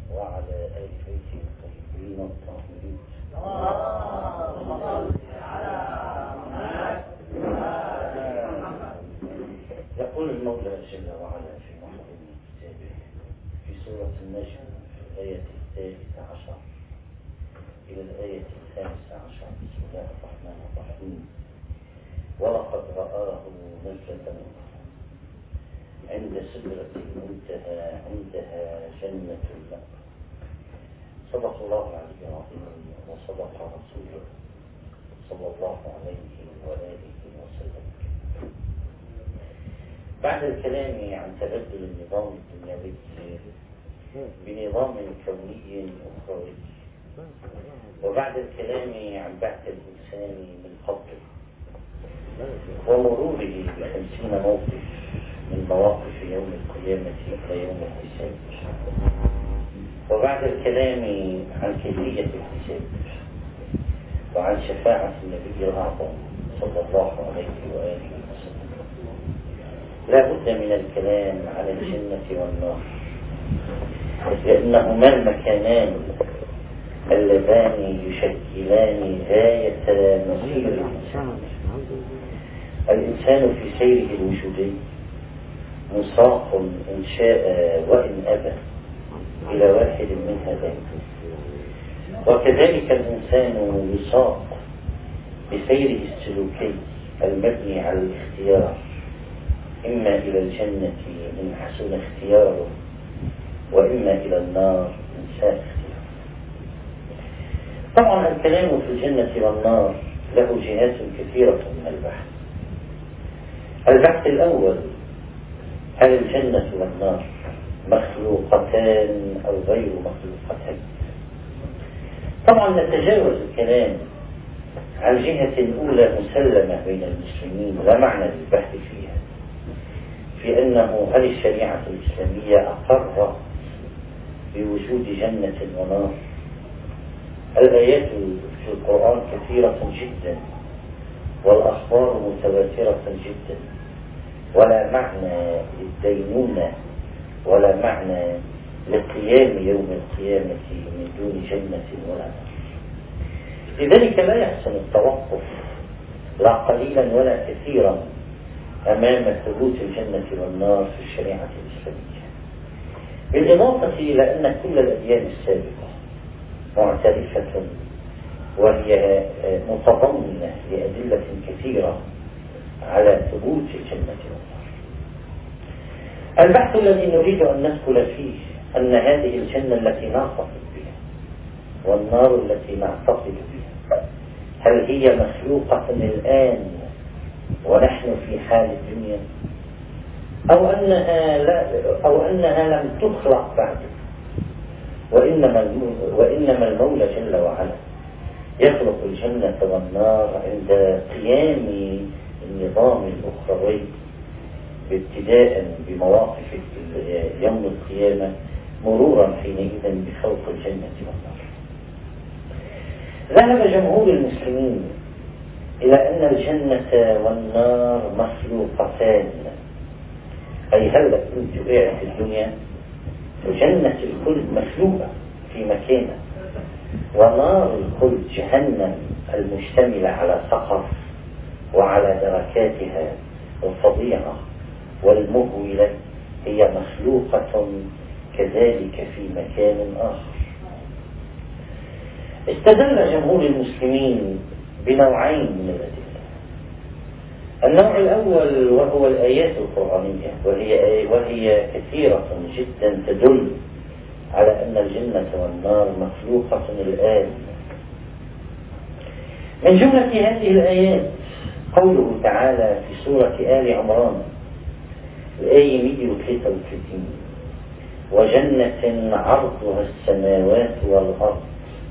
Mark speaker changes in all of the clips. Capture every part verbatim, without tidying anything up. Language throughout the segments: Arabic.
Speaker 1: وعلى آل بيته الطيبين الطاهرين. يقول المولى جل وعلا في محكم كتابه في سورة النجم في الآية الثالثة عشر إلى الآية الخامسة عشر: بسم الله الرحمن الرحيم. ولقد رآه نزلة عند سدرة المنتهى عندها جنة المأوى. صدق الله العلي العظيم وصدق رسوله صلى الله عليه وآله وسلم. بعد الكلام عن تبدل النظام الدنيوي بنظام كوني أخروي، وبعد الكلام عن بعث الإنسان من قبله ومروره بخمسين موقف من مواقف يوم القيامة إلى يوم الحساب، وبعد الكلام عن كيفية الحساب وعن شفاعة النبي الأعظم صلى الله عليه وآله وسلم، لا بد من الكلام عن الجنة والنار، لأنهما المكانان اللذان يشكلان غاية مصير الإنسان. الإنسان في سيره الوجودي مساق إن شاء وإن أبى إلى واحد من هذين، وكذلك الإنسان يساق بسيره السلوكي المبني على الاختيار، إما إلى الجنة إن حسن اختياره، وإما إلى النار إن ساء اختياره. طبعا الكلام في الجنة والنار له جهات كثيرة من البحث. البحث الأول: هل الجنة والنار مخلوقتان أو غير مخلوقتان؟ طبعا نتجاوز الكلام عن جهة أولى مسلمة بين المسلمين لا معنى للبحث فيها، في أنه هل الشريعة الإسلامية أقرت بوجود جنة ونار؟ الآيات في القرآن كثيرة جدا والأخبار متواترة جدا، ولا معنى للدينونة ولا معنى لقيام يوم القيامة من دون جنة ولا نار. لذلك لا يحسن التوقف لا قليلا ولا كثيرا أمام ثبوت الجنة والنار في الشريعة الإسلامية، بالإضافة إلى أن كل الأديان السابقة معترفة وهي متضمنة لأدلة كثيرة على ثبوت الجنة والنار. البحث الذي نريد أن ندخل فيه أن هذه الجنة التي نعتقد بها والنار التي نعتقد بها هل هي مخلوقة الآن ونحن في حال الدنيا، أو أنها, لا أو أنها لم تخلق بعد، وإنما, وإنما المولى جل وعلا يخلق الجنة والنار عند قيام النظام الأخروي ابتداء بمواقف يوم القيامة مرورا حينئذ بخلق الجنة والنار. ذهب جمهور المسلمين إلى أن الجنة والنار مخلوقتان، أي هل كنت وقعت في الدنيا جنة الخلد مخلوقة في مكانها، ونار الخلد جهنم المشتملة على سقف وعلى دركاتها الفظيعة والمهولة هي مخلوقة كذلك في مكان آخر. استدل جمهور المسلمين بنوعين من الأدلة. النوع الأول وهو الآيات القرآنية، وهي, وهي كثيرة جدا تدل على أن الجنة والنار مخلوقة الآن. من جملة هذه الآيات قوله تعالى في سورة آل عمران الآية مئة وثلاثة وثلاثين: وجنة عرضها السماوات والأرض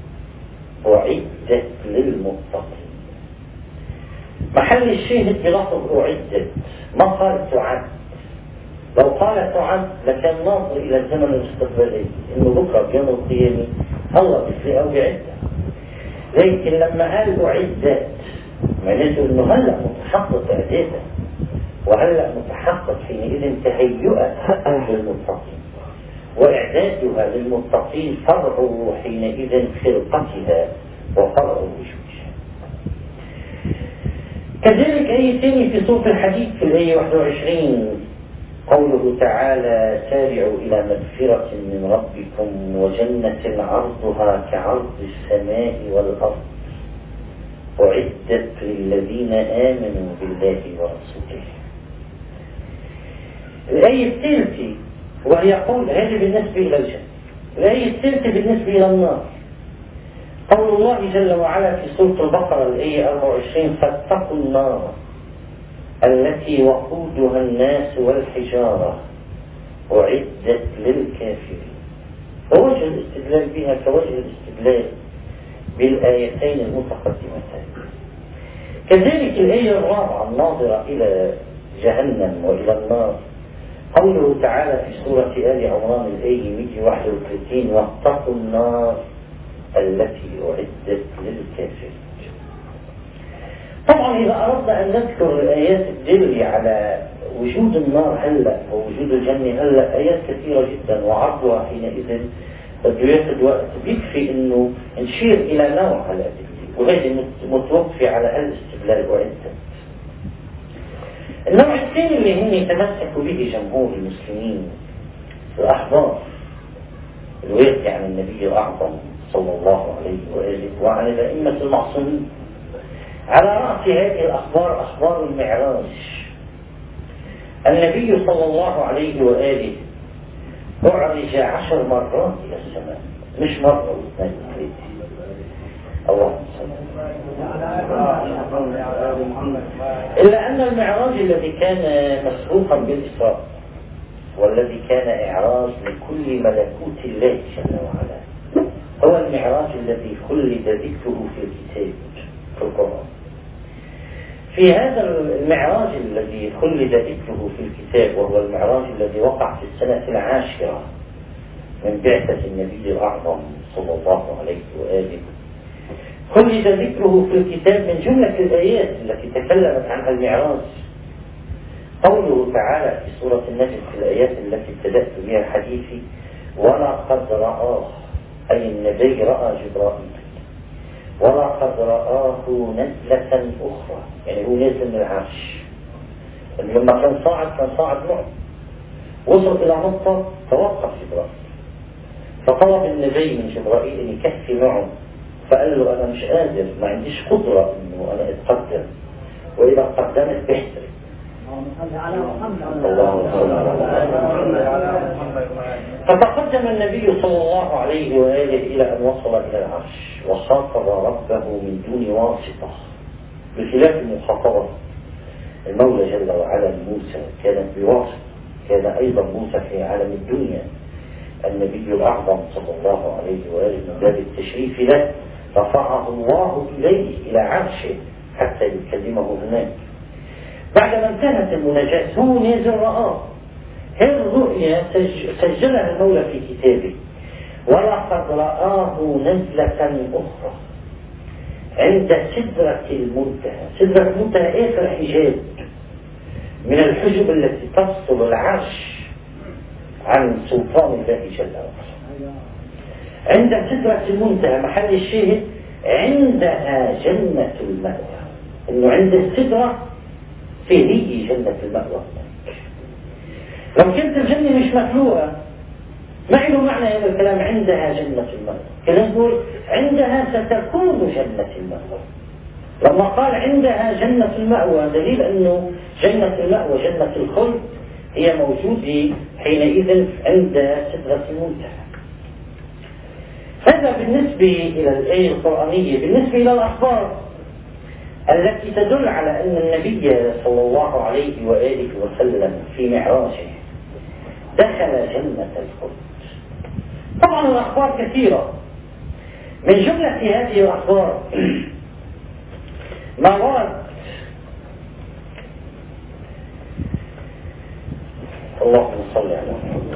Speaker 1: أعدت للمتقين. محل الشاهد بلفظ أعدت، ما قال تعد. لو قال تعد لكان ناظر إلى الزمن الاستقبالي إنه بكرة بيوم القيامة الله بيفرقه بعدة، لكن لما قال أعدت معناته إنه هلأ متحقق إعدادا وهلأ متحقق حينئذ تهيئة للمتقين. وإعدادها للمتقين فرع حينئذ خلقتها وفرع وجودها. كذلك آية ثانية في سورة الحديد في الآية واحد وعشرين قوله تعالى سارعوا إلى مغفرة من ربكم وجنة عرضها كعرض السماء والأرض أعدت للذين آمنوا بالله ورسوله. الآية الثالثة وهي قول هذه بالنسبة إلى الجنة. الآية الثالثة بالنسبة إلى النار قول الله جل وعلا في سورة البقرة الآية أربعة وعشرين فاتقوا النار التي وقودها الناس والحجارة أعدت للكافرين. ووجه الاستدلال بها كوجه الاستدلال بالآيتين المتقدمتين. كذلك الآية الرابعة الناظرة إلى جهنم وإلى النار قوله تعالى في سورة آل عمران الآية مئة وواحد وثلاثين واتقوا النار التي أعدت للكافرين. طبعا إذا أردنا أن نذكر الآيات الدالة على وجود النار هلأ ووجود الجنة هلأ آيات كثيرة جدا وعرضها حينئذ بده ياخذ وقت. بيكفي إنه نشير إلى نوع الأدلة وهذه متوقفة على الاستدلال أعدت. النوع الثاني اللي هم يتمسكوا به جمهور المسلمين الأخبار الواردة عن النبي الأعظم صلى الله عليه وآله وعن الأئمة المعصومين. على رأس هذه الأخبار أخبار المعراج. النبي صلى الله عليه وآله أعرج عشر مرات إلى السماء مش مرة واثنين وثلاثة. اللهم صل إلا أن المعراج الذي كان مسبوقا بالإسراء والذي كان إعراج لكل ملكوت الله جل وعلا هو المعراج الذي خلد ذكره في الكتاب في القرآن. في هذا المعراج الذي خلد ذكره في الكتاب وهو المعراج الذي وقع في السنة العاشرة من بعثة النبي الأعظم صلى الله عليه وآله خلد ذكره في الكتاب من جملة الآيات التي تكلمت عنها المعراج قوله تعالى في سورة النجم في الآيات التي ابتدأت بها حديثي ولقد رآه أي النبي رأى جبرائيل ولقد رآه نزلة أخرى يعني هو نزل من العرش لما كان صاعد كان صاعد معه وصل إلى نقطة توقف جبرائيل فطلب النبي من جبرائيل أن يكفي معه فقال له أنا مش قادر ما عنديش قدرة أنه أنا أتقدم وإذا قدمت بحثري فتقدم النبي صلى الله عليه وآله إلى أن وصل إلى العرش وخاطب ربه من دون واسطة بخلاف المخاطبة المولى جل وعلا موسى كانت بواسطة. كان أيضا موسى في عالم الدنيا النبي الأعظم صلى الله عليه وآله من باب التشريف له رفعه الله إليه إلى عرشه حتى يكلمه هناك. بعدما انتهت المناجاة هو نازل رآه. هذه الرؤيا سجلها المولى في كتابه ولقد رآه نزلة أخرى عند سدرة المنتهى. سدرة المنتهى آخر حجاب من الحجب التي تفصل العرش عن سلطان الله جل وعلا. عند سدرة المنتهى محل الشاهد عندها جنة المأوى انه عند السدرة في هي جنة المأوى. لو كانت الجنة مش مخلوقة ما له معنى هذا الكلام عندها جنة المأوى. كلام يقول عندها ستكون جنة المأوى. لما قال عندها جنة المأوى دليل انه جنة المأوى جنة الخلد هي موجودة حينئذ عند سدرة المنتهى. هذا بالنسبة إلى الآية القرآنية. بالنسبة إلى الأخبار التي تدل على أن النبي صلى الله عليه وآله وسلم في معراجه دخل جنة الخلد. طبعا الأخبار كثيرة. من جملة هذه الأخبار ما ورد اللهم صل على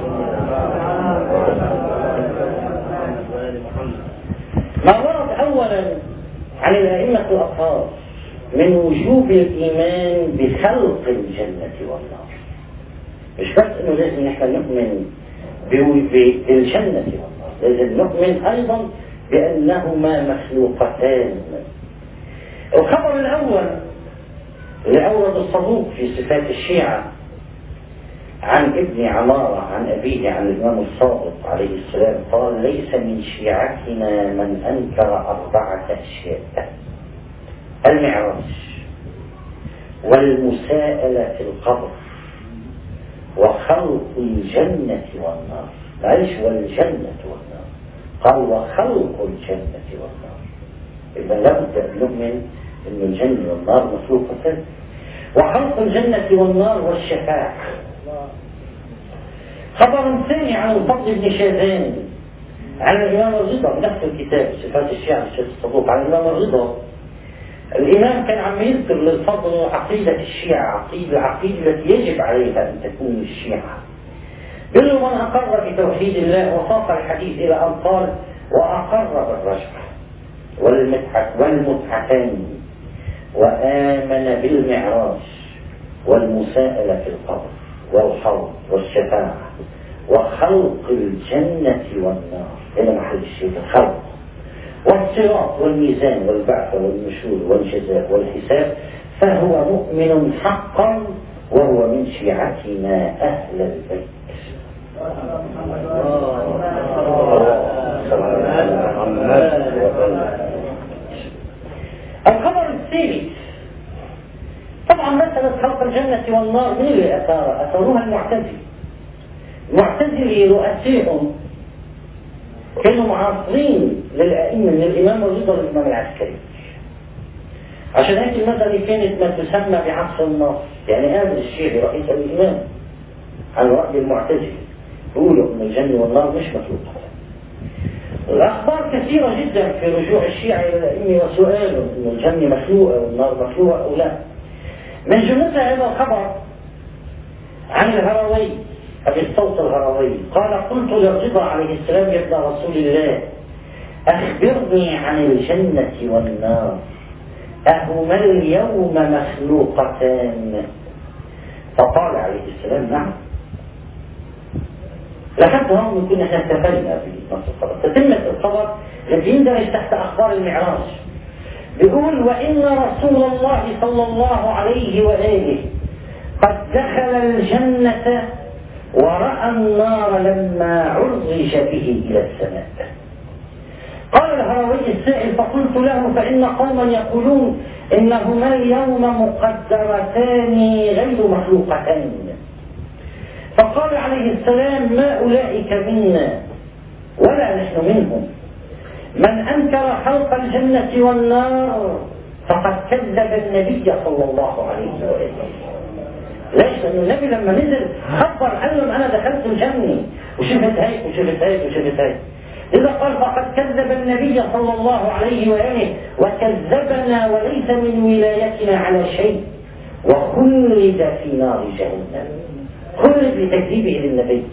Speaker 1: ما ورد أولا عن الأئمة الأطهار من وجوب الإيمان بخلق الجنة والنار. مش بس إنه لازم نحن نؤمن بالجنة والنار، لازم نؤمن أيضا بأنهما مخلوقتان. الخبر الأول اللي أورد الصدوق في صفات الشيعة عن ابن عمارة عن أبيه عن الإمام الصادق عليه السلام قال: ليس من شيعتنا من أنكر أربعة أشياء: المعراج والمساءلة في القبر وخلق الجنة والنار. معلش، والجنة والنار، قال وخلق الجنة والنار. إذا لابد أن نؤمن أن الجنة والنار مخلوقتان. وخلق الجنة والنار والشفاعة. خبر ثاني عن الفضل بن شاذان عن الإمام الرضا بنفس الكتاب صفات الشيعة الشيخ الصدوق عن الإمام الرضا. الإمام كان عم يذكر للفضل عقيدة الشيعة، عقيدة العقيدة التي يجب عليها أن تكون الشيعة. يقول له: من أقر بتوحيد الله، وساق الحديث إلى أن قال: وأقر بالرجعة والمتعتين وآمن بالمعراج والمساءلة في القبر والحوض والشفاعة وخلق الجنة والنار. هنا محل الشيء، الخلق والصراط والميزان والبعث والنشور والجزاء والحساب، فهو مؤمن حقا وهو من شيعتنا أهل البيت. الخبر الثالث، طبعا مسألة خلق الجنة والنار من اللي أثار؟ أثروها المعتزلة. المعتزلة رؤسائهم كانوا معاصرين للأئمة من الإمام الرضا للإمام العسكري. عشان هيك المسألة كانت ما تسمى بعصر النص، يعني هذا الشيعي رئيس الإمام على رأي المعتزلة يقولوا أن الجنة والنار مش مخلوقة. الأخبار كثيرة جدا في رجوع الشيعة إلى الأئمة وسؤالهم أن الجنة مخلوقة والنار مخلوقة أو لا. من جملتها هذا الخبر عن الهروي أبي الصوت الهروي قال: قلت للرضا عليه السلام: يا ابن رسول الله، أخبرني عن الجنة والنار، أهما اليوم مخلوقتان؟ فقال عليه السلام: نعم. لحد هون نكون احنا استفدنا بنص الخبر. تتمة الخبر الذي يندرج تحت أخبار المعراج بيقول: وإن رسول الله صلى الله عليه وآله قد دخل الجنة ورأى النار لما عرج به إلى السماء. قال الهروي السائل: فقلت له: فإن قوما يقولون إنهما اليوم مقدرتان غير مخلوقتان. فقال عليه السلام: ما أولئك منا ولا نحن منهم. من أنكر خلق الجنة والنار فقد كذب النبي صلى الله عليه وسلم. ليش؟ لأن النبي لما نزل خبر قال لهم: أنا دخلت الجنة وشفت هيك وشفت هيك وشفت هيك. إذا قال فقد كذب النبي صلى الله عليه وآله وكذبنا وليس من ولايتنا على شيء، وخلد في نار جهنم. خلد لتكذيبه للنبي.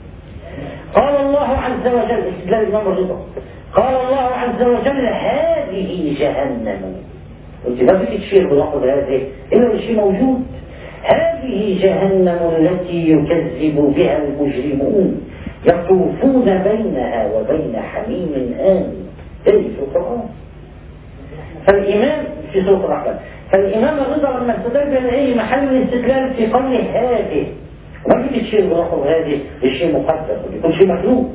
Speaker 1: قال الله عز وجل، استدلال الإمام الرضا، قال الله عز وجل: هذه جهنم. انت ما بدك تشير بلفظ هذه إلا الشيء موجود. هذه جهنم التي يكذب بها المجرمون يطوفون بينها وبين حميم آن. هذه في القرآن. فالإمام في سورة الرحمن، فالإمام الرضا لما استدل بأي محل الاستدلال في قوله هذه، ما بدك تشير بلفظ هذه لشيء مقدس، بيكون شيء مخلوق.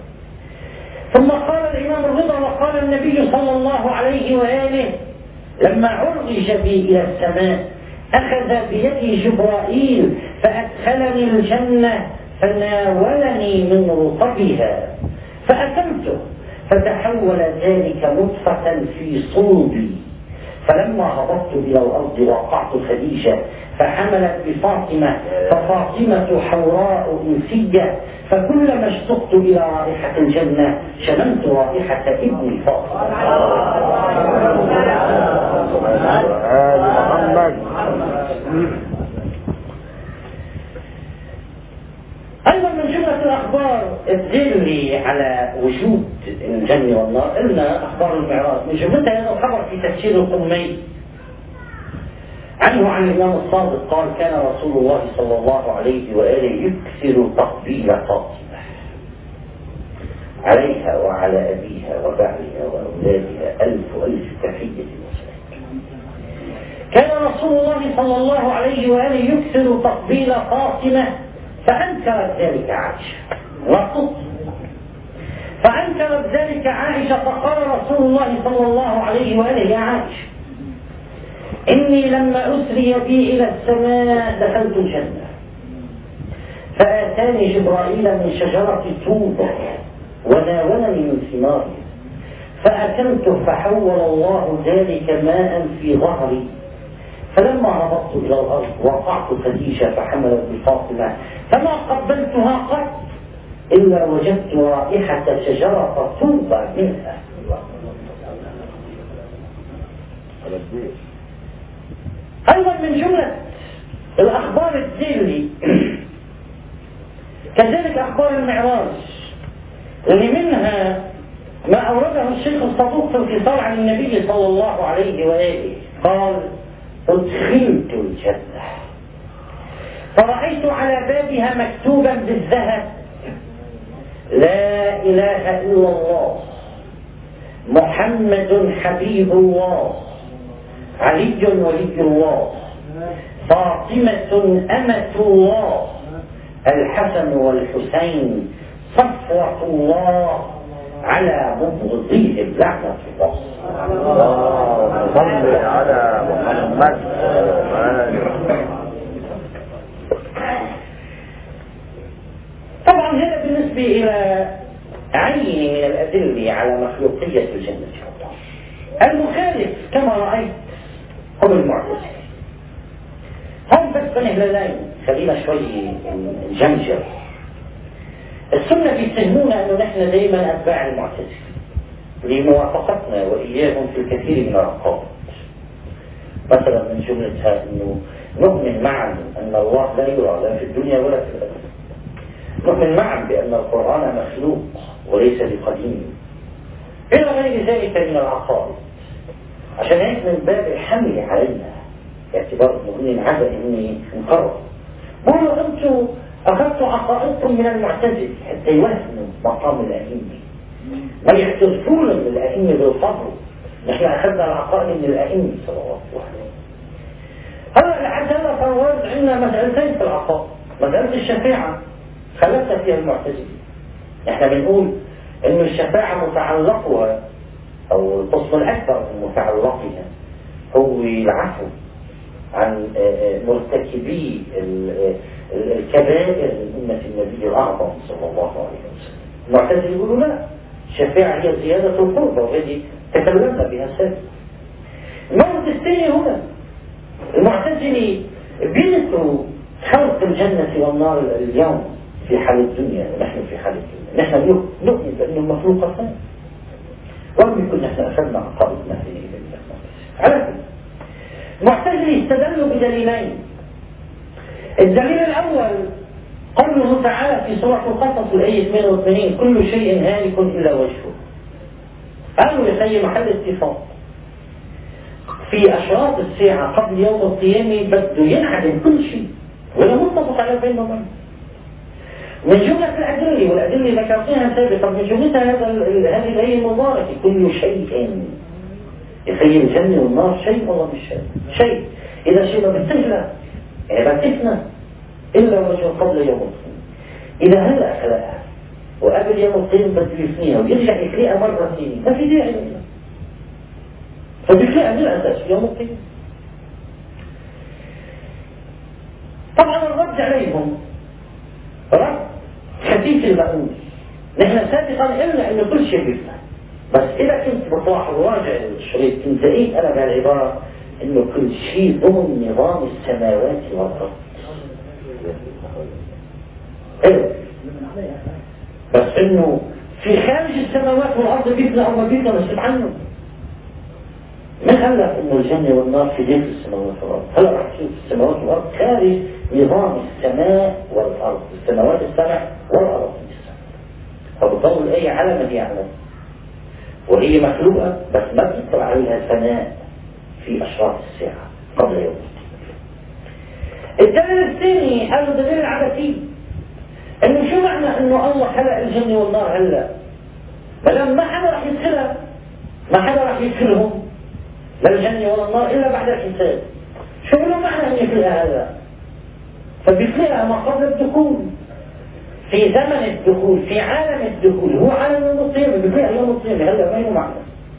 Speaker 1: ثم قال الإمام الرضا: وقال النبي صلى الله عليه وآله لما عرج بي إلى السماء أخذ بيدي جبرائيل فأدخلني الجنة فناولني من رطبها فأكلته، فتحول ذلك نطفة في صلبي، فلما هبطت إلى الأرض وقعت خديجة فحملت بفاطمة، ففاطمة حوراء أنسية، فكلما اشتقت إلى رائحة الجنة شممت رائحة ابن فاطمة. أيضا من جملة الأخبار الدالة على وجود الجنة والنار قلنا أخبار المعراج. من جملتها هذا الخبر في تفسير القمي عنه عن الإمام الصادق قال: كان رسول الله صلى الله عليه وآله يكثر تقبيل فاطمة. عليها وعلى أبيها وبعلها وأولادها ألف ألف تحية وسلام. كان رسول الله صلى الله عليه وآله يكثر تقبيل فاطمة فأنكرت ذلك عائشة وقلت فأنكرت ذلك عائشة فقال رسول الله صلى الله عليه وآله يا عائشة إني لما أسري بي إلى السماء دخلت الجنة فآتاني جبرائيل من شجرة توبة وناولني من ثماره فأكلت فحول الله ذلك ماء في ظهري فلما هبطت إلى الأرض وقعت خديجة فحملت بفاطمة فما قبلتها قط إلا وجدت رائحة شجرة توبة منها. أيضا من جملة الأخبار الدينية كذلك أخبار المعراج اللي منها ما أورده الشيخ الصدوق في الانفصال عن النبي صلى الله عليه وآله قال أدخلت الجنة فرأيت على بابها مكتوبا بالذهب لا إله إلا الله محمد حبيب الله علي ولي الله فاطمة أمة الله الحسن والحسين صفوة الله على مبغضيهم لعنة الله.
Speaker 2: اللهم صل على محمد.
Speaker 1: طبعا هذا بالنسبة إلى عين من الأدلة على مخلوقية الجنة والنار. المخالف كما رأيت هم المعتزلة. هم بس بنهللين خلينا شوي نجمجر. السنة بيتهمونا أنه نحن دائما أتباع المعتزلة لموافقتنا وإياهم في الكثير من العقائد. مثلا من جملتها أنه نؤمن معا أن الله لا يرى لا في الدنيا ولا في الآخرة. نؤمن معا بأن القرآن مخلوق وليس بقديم إلى غير ذلك من العقائد. عشان هيك من باب الحمل علينا باعتبار أنه إني عبد إني انقرض بقولوا أنتم أخذتوا عقائدكم من المعتزلة حتى يوهنوا مقام الأئمة ما يحتفون من الأئمة بالفضل. نحن أخذنا العقائد من الأئمة صلى الله عليه وسلم. هلا العدالة فالورد عندنا مسألتين في العقائد. مسألة الشفاعة خلفت فيها المعتزلة. نحن بنقول إن الشفاعة متعلقها أو القسم الأكبر من متعلقها هو العفو عن مرتكبي الكبائر من أمة النبي الأعظم صلى الله عليه وسلم. المعتزلة يقولوا لا، الشفاعة هي زيادة القربة وهذه تكلمنا بها سابقا. الموضوع الثاني هنا المعتزلة بينكروا خلق الجنة والنار اليوم في حال الدنيا ونحن في حال الدنيا. نحن نؤمن بأنه مخلوقتان رغم يكون نحن أخذنا عقائدنا في على كل. المعتزلة استدلوا بدليلين. الدليل الأول قوله تعالى في سورة القصص الآية ثمانية وثمانين كل شيء هالك إلا وجهه. قالوا يخي محل اتفاق في أشراط الساعة قبل يوم القيامة بده ينعدم كل شيء ولا متفق على بين وبين. من جملة الأدلة والأدلة ذكرتها سابقا من جملتها هذا هذه الآية المباركة كل شيء. يخي الجنة والنار شيء والله مش شيء. شيء إذا شيء ما بتجلى ما تفنى إلا وجه قبل يوم القيامة. إذا هلأ خلقها وقبل يوم القيامة بده يفنيها ويرجع يخلقها مرة ثانية ما في داعي لها. فبيخلقها من الأساس في يوم القيامة. طبعا الرد عليهم رد خفيف المأمول. نحن سابقا قلنا إن كل شيء بيفنى بس إذا كنت بطلع الراجع الشريط كنت زقيت أنا بهالعبارة إنه كل شيء ضمن نظام السماوات والأرض. إيه بس إنه في خارج السماوات والأرض بيفنى أو ما بيفنى مسؤول عنه. من قال لك إنه الجنة والنار في داخل السماوات والأرض؟ هلا رح تشوف السماوات والأرض خارج نظام السماء والأرض. السماوات السبع والأرض السبع. فبطول الآية على ما هي على وهي مخلوقة بس ما بيطلع عليها سماء في أشراط الساعة قبل يوم. الدليل الثاني قالوا دليل عبثي. إنه شو معنى إنه الله خلق الجنة والنار هلا فلما ما حدا راح يدخلها، ما حدا راح يدخلهم للجنة ولا النار إلا بعد الحساب. شو له معنى أن يخلقها هذا؟ فبيخلقها ما قبل الدخول، في زمن الدخول، في عالم الدخول، هو عالم المصيبة، بيخلقها يوم المصيبة. هذا ما له معنى.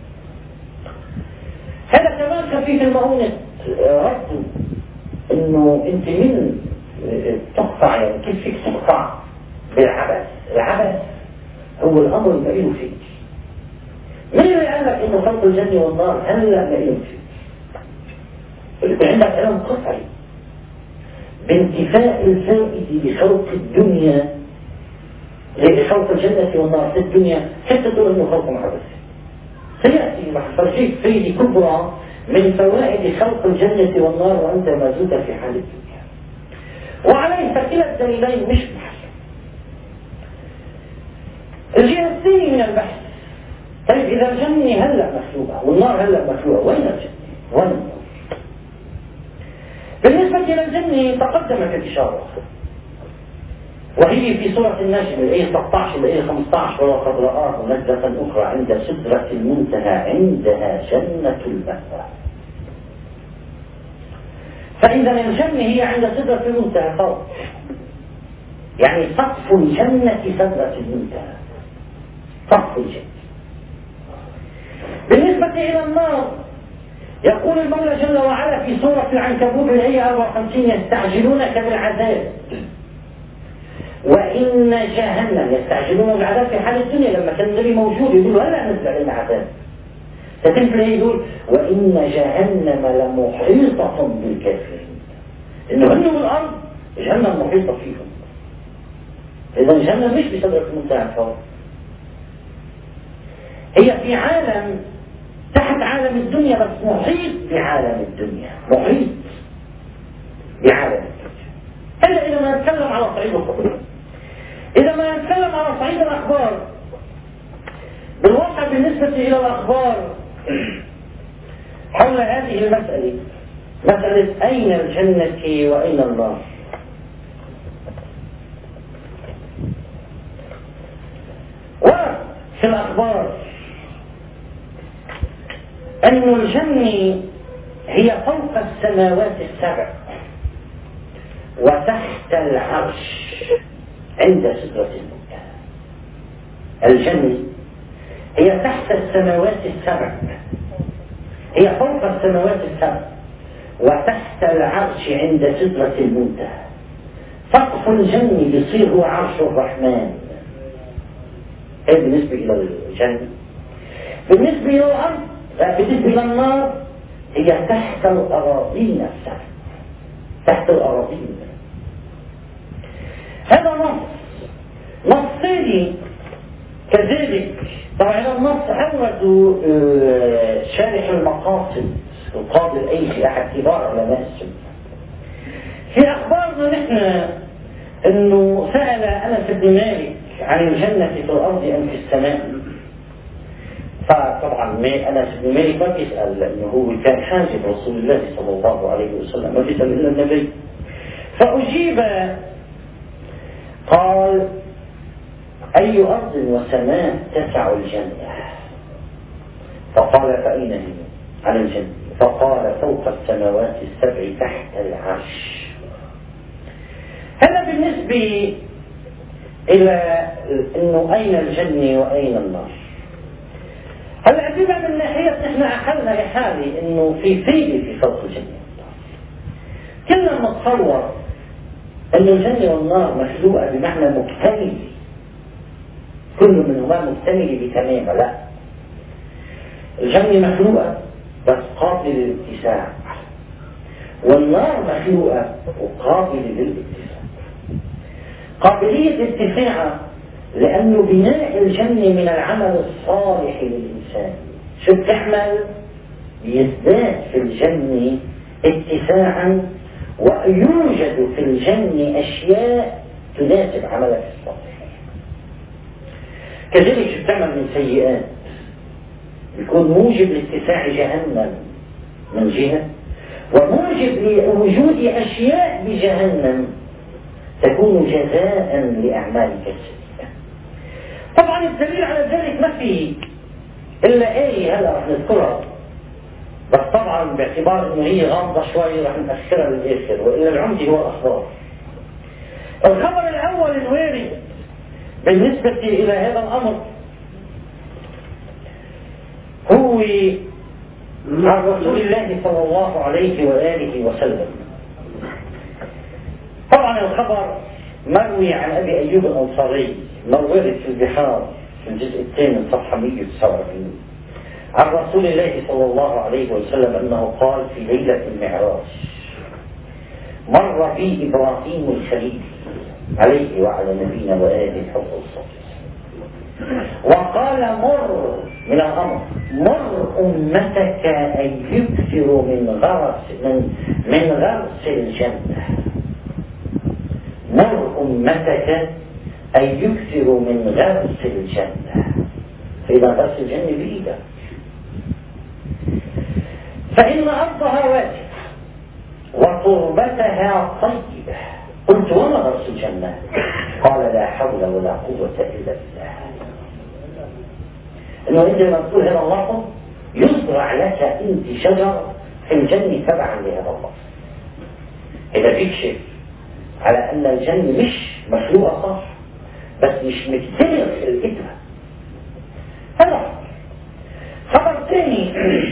Speaker 1: هذا كمان خفيف المؤونة رد انه انت من تقطع، يعني كيف فيك تقطع بالعبث؟ العبث هو الامر اللي له فيك. من اللي قال لك انه خلق الجنة والنار هلا ما له فيك؟ يكون عندك علم قطعي بانتفاء الفائد لخلق الدنيا، لخلق الجنة والنار في الدنيا، حتى تقول انه خلق عبث. سيأتي راح فرجيك فائدة كبرى من فوائد خلق الجنة والنار وأنت ما زلت في حال الدنيا. وعليه فكلا الدليلين مش بحث. الجهة الثانية من البحث، طيب إذا الجنة هلأ مخلوقة والنار هلأ مخلوقة، وين الجنة؟ وين النار؟ بالنسبة إلى الجنة تقدمت الإشارة، وهي في سورة النجم الآية ستة عشر الآية خمسة عشر: ولقد رآه نزلة أخرى عند سدرة المنتهى عندها جنة المأوى. فإذا الجنة هي عند سدرة المنتهى فوق، يعني سقف الجنة سدرة المنتهى، سقف الجنة. بالنسبة إلى النار يقول المولى جل وعلا في سورة العنكبوت الآية أربعة وخمسين: يستعجلونك بالعذاب وإن جهنم، يستعجلون بالعذاب في حال الدنيا لما كان النبي موجود يقولوا هلا نزل علينا عذاب. فتنفل يقول وإن جهنم لمحيطة بالكافرين، إنه هنم الأرض جهنم محيطة فيهم. إذا جهنم مش بسدرة المنتهى فوق، هي في عالم تحت عالم الدنيا بس محيط بعالم الدنيا، محيط بعالم الدنيا. هلا إذا ما نتكلم على صعيد الخبر، إذا ما نتكلم على صعيد الأخبار، بالواقع بالنسبة إلى الأخبار حول هذه المسألة، مسألة أين الجنة وأين النار، وفي الأخبار أن الجنة هي فوق السماوات السبع وتحت العرش عند سدرة المنتهى. الجنة هي تحت السماوات السبع، هي فوق السماوات السبع وتحت العرش عند سدرة المنتهى. سقف الجنة بيصير هو عرش الرحمن. هذا بالنسبة إلى الجنة. بالنسبة إلى الأرض، بالنسبة إلى النار هي تحت الأراضين السبع، تحت الأراضين. هذا نص. نص ثاني كذلك، طبعا النص عود شارح المقاصد القاضي الأيسي أحد كبار علماء السنة. في أخبارنا نحن أنه سأل أنس بن مالك عن الجنة في الأرض أم في السماء. فطبعا أنس بن مالك ما بيسأل لأنه هو كان حاجب رسول الله صلى الله عليه وسلم، ما بيسأل إلا النبي. فأجيب قال أي أرض وسماء تسع الجنة؟ فقال فأين هي عن الجنة؟ فقال فوق السماوات السبع تحت العرش. هذا بالنسبة إلى إنه أين الجنة وأين النار. هلا بما من ناحية نحن أحلنا لحالي إنه في فيدة في فوق الجنة والنار. كنا نتصور أن الجنة والنار مخلوقة بمعنى مكتمل، كل منهما مكتمل بتمامه. لا، الجنة مخلوقة بس قابلة للاتساع، والنار مخلوقة وقابلة للاتساع. قابلية الاتساع لأنه بناء الجنة من العمل الصالح للإنسان. شو بتعمل؟ يزداد في الجنة اتساعا، ويوجد في الجنة أشياء تناسب عملك الصالح. كذلك شو بتعمل من سيئات يكون موجب لاتساع جهنم من جهة، وموجب لوجود أشياء بجهنم تكون جزاء لأعمالك السيئة. طبعا الدليل على ذلك ما فيه إلا إيه هلا رح نذكرها، بس طبعا باعتبار إنه هي غامضة شوي رح نأخرها للآخر، وإلا العمدة هو الأخبار. الخبر الأول الوارد بالنسبة إلى هذا الأمر هو عن رسول الله صلى الله عليه وآله وسلم. طبعا الخبر مروي عن أبي أيوب الأنصاري، موجود في البحار في الجزء الثاني صفحة مئة وتسعة وأربعين، عن رسول الله صلى الله عليه وسلم أنه قال في ليلة المعراج: مر بي إبراهيم الخليل عليه وعلى نبينا وآله الصلاة والسلام، وقال: مر من الأمر، مر أمتك أن يكثروا من غرس من, من غرس الجنة، مر أمتك أن يكثروا من غرس الجنة. فإذا غرس الجنة بإيدك، فإن أرضها واسعة وتربتها طيبة. قلت: وما غرس الجنة؟ قال: لا حول ولا قوة إلا بالله. إنه عندما تقول هذا الله يزرع لك أنت شجر في الجنة تبعا لهذا الله. إذا بيكشف على أن الجنة مش مخلوقة صح، بس مش مكتمل في الإثم. هذا خبر ثاني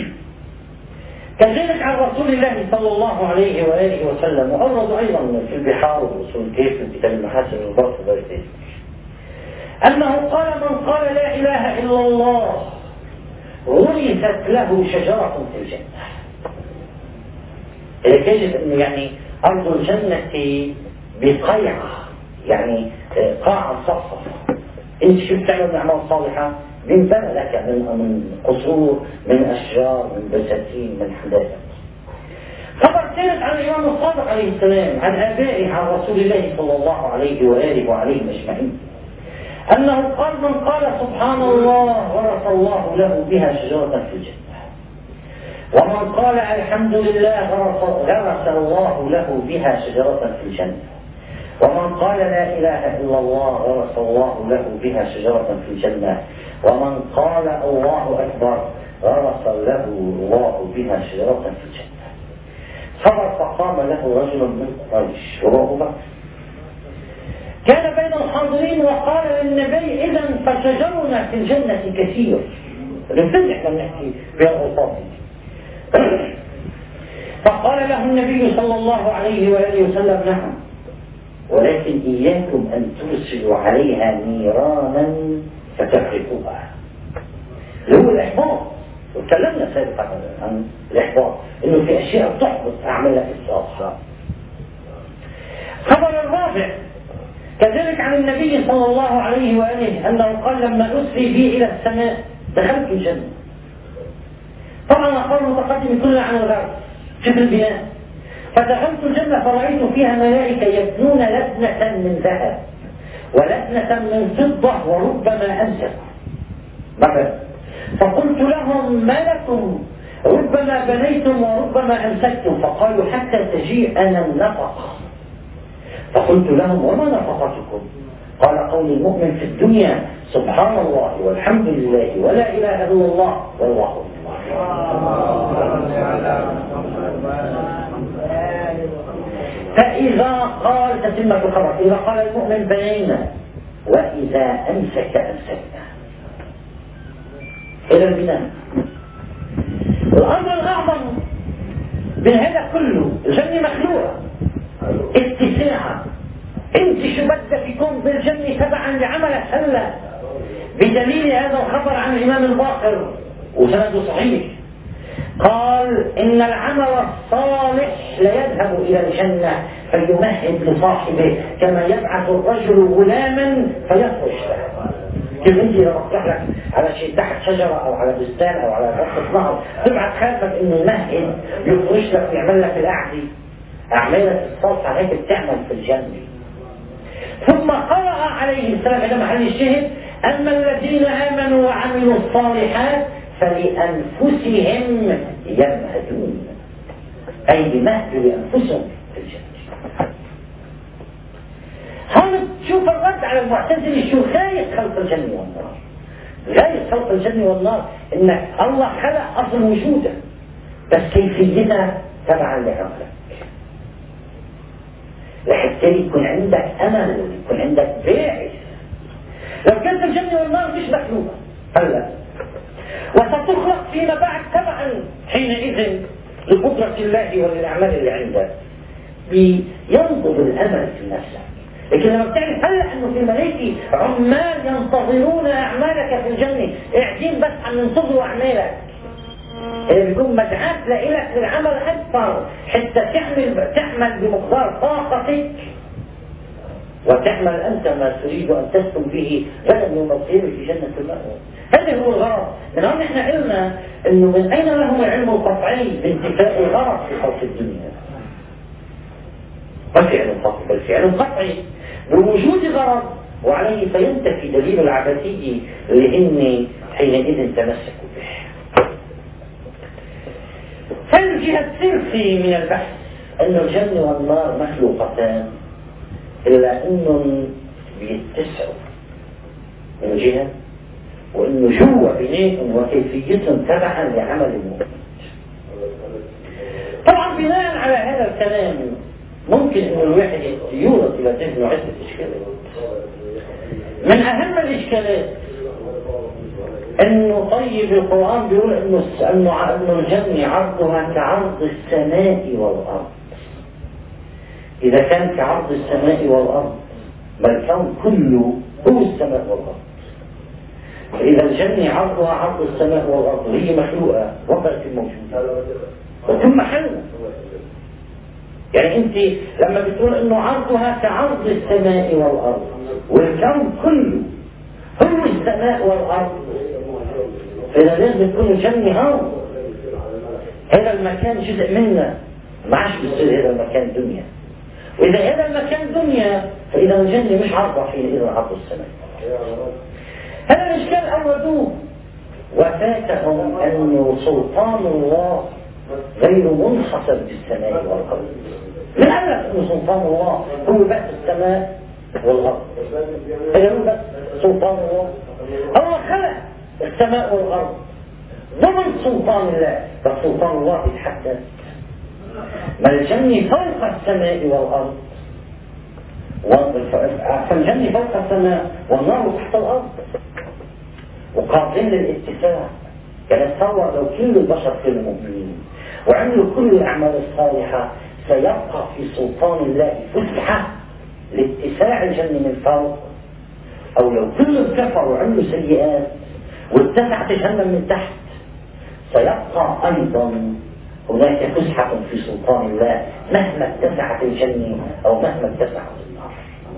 Speaker 1: كذلك عن رسول الله صلى الله عليه وآله وسلم، وأورد أيضا في البحار وأصول كيف في كتاب المحاسن والبرق وغيره، أنه قال: من قال لا إله إلا الله غرست له شجرة في الجنة. إذا كيف أنه يعني أرض الجنة بقيعة، يعني قاعة صفصفة، أنت شو بتعمل من أعمال صالحة؟ بنبنى لك من من قصور، من أشجار، من بساتين، من حدائق. خبر ثالث عن الإمام الصادق عليه السلام عن آبائه عن رسول الله صلى الله عليه وآله وعليهم أجمعين أنه قال: من قال سبحان الله ورث الله له بها شجرة في الجنة، ومن قال الحمد لله غرس الله له بها شجرة في الجنة، ومن قال لا إله إلا الله غرس الله له بها شجرة في الجنة، ومن قال الله أكبر غرس له الله بها شجرة في الجنة. خبر: فقام له رجل من قريش وهو بكر، كان بين الحاضرين، وقال للنبي: إذن فشجرنا في الجنة كثير. نفسنا احنا بنحكي بهالألفاظ. فقال له النبي صلى الله عليه وآله وسلم: نعم، ولكن إياكم أن ترسلوا عليها نيرانا فتحرقوها. اللي هو الإحباط، وتكلمنا سابقا عن الإحباط، إنه في أشياء تحبط أعمالها في الصلاة. خبر الرابع كذلك عن النبي صلى الله عليه وآله أنه قال: لما أسري بي إلى السماء دخلت الجنة. طبعا أقول متقدم كلنا عن الغرب شبه البناء. فدخلت الجنة فرأيت فيها ملائكة يبنون لبنة من ذهب ولبنة من فضة وربما أنسك مثلا. فقلت لهم: ما لكم؟ ربما بنيتم وربما أمسكتم. فقالوا: حتى تجيئنا النفقة. فقلت لهم: وما نفقتكم؟ قال: قول المؤمن في الدنيا سبحان الله والحمد لله ولا إله إلا الله والله أكبر. فإذا قال تتمة الخبر، إذا قال المؤمن بنينا، وإذا أمسك أمسكنا. إلى البناء. الأمر الأعظم من هذا كله الجنة مخلوقة اتساعة. انت شو بدك يكون بالجنة تبعا لعملك هلا، بدليل هذا الخبر عن الإمام الباقر وسنده صحيح، قال: إن العمل الصالح ليذهب إلى الجنة فيمهد لصاحبه كما يبعث الرجل غلاما فيفرش له. كيف انت لو افتح لك على شيء تحت شجرة او على بستان او على رصة نهر تبعت خالفك انه يمهد يفرش لك ويعمل لك القعدة. اعمالك الصالحة هيك بتعمل في الجنة. ثم قرأ عليه السلام إلى محل الشهد: أما الذين آمنوا وعملوا الصالحات فلأنفسهم يمهدون، أي بمهد لأنفسهم في الجنة. هون تشوف الرد على المعتزلة شو غاية خلق الجنة والنار. غاية خلق الجنة والنار إن الله خلق أصل وجوده، بس كيفيتها تبعا لعقلك، لحتى يكون عندك أمل، يكون عندك باعث. لو كانت الجنة والنار مش مخلوقة هلا وستخلق فيما بعد تبعا حينئذ لقدرة الله وللأعمال اللي عندك، بينضب الأمل في نفسك. لكن لما بتعرف هلا انه في الملائكة عمال ينتظرون اعمالك في الجنة، قاعدين بس عم ينتظروا اعمالك، بيكون مدعاة لإلك للعمل اكثر حتى تعمل تعمل بمقدار طاقتك، وتعمل انت ما تريد ان تسكن به غدا يوم القيامة في جنة المأوى. هذا هو الغرض. من هون احنا قلنا انه من اين لهم العلم القطعي بانتفاء الغرض في خلق الدنيا؟ ما في علم قطعي، بل في علم قطعي بوجود غرض، وعليه فينتفي دليل العبثية اللي هن حينئذ تمسكوا به. فالجهة الثالثة من البحث أن الجنة والنار مخلوقتان، إلا أنهم بيتسعوا من جهة، وأنه جوا بناء وكيفيتهم تبعا لعمل المؤمن. طبعا بناء على هذا الكلام ممكن أن الواحد يورد إلى ذهنه عدة إشكالات. من أهم الإشكالات أنه طيب القرآن بيقول أنه أنه الجنة عرضها كعرض السماء والأرض. إذا كان كعرض السماء والأرض بل الكون كله هو السماء والأرض، فإذا الجنة عرضها عرض السماء والأرض وهي مخلوقة وقعت الموجودة وتم محلها. يعني أنت لما بتقول أنه عرضها كعرض السماء والأرض والكون كله هو السماء والأرض، فإذا لازم تكون الجنة هون. هذا المكان جزء منا، ما عادش بيصير هذا المكان دنيا. وإذا هذا المكان دنيا فإذا الجنة مش عرضها حينئذ عرض السماء. هذا الإشكال أوردوه وفاتهم أنه سلطان الله غير منحصر بالسماء والأرض. من قال لك أن سلطان الله هو بس السماء والأرض؟ هذا هو بس سلطان الله. الله خلق السماء والأرض ضمن سلطان الله، بس سلطان الله يتحدث. ما الجنة فوق السماء والأرض، فالجنة فوق السماء والنار تحت الأرض وقابلين للاتساع. يعني تصور لو كل البشر كانوا مؤمنين وعملوا كل الأعمال الصالحة سيبقى في سلطان الله فسحة لاتساع الجنة من فوق، أو لو كل كفروا وعملوا سيئات واتسعت جهنم من تحت سيبقى أيضا هناك فسحة في سلطان الله مهما اتسعت الجنة أو مهما اتسعت النار.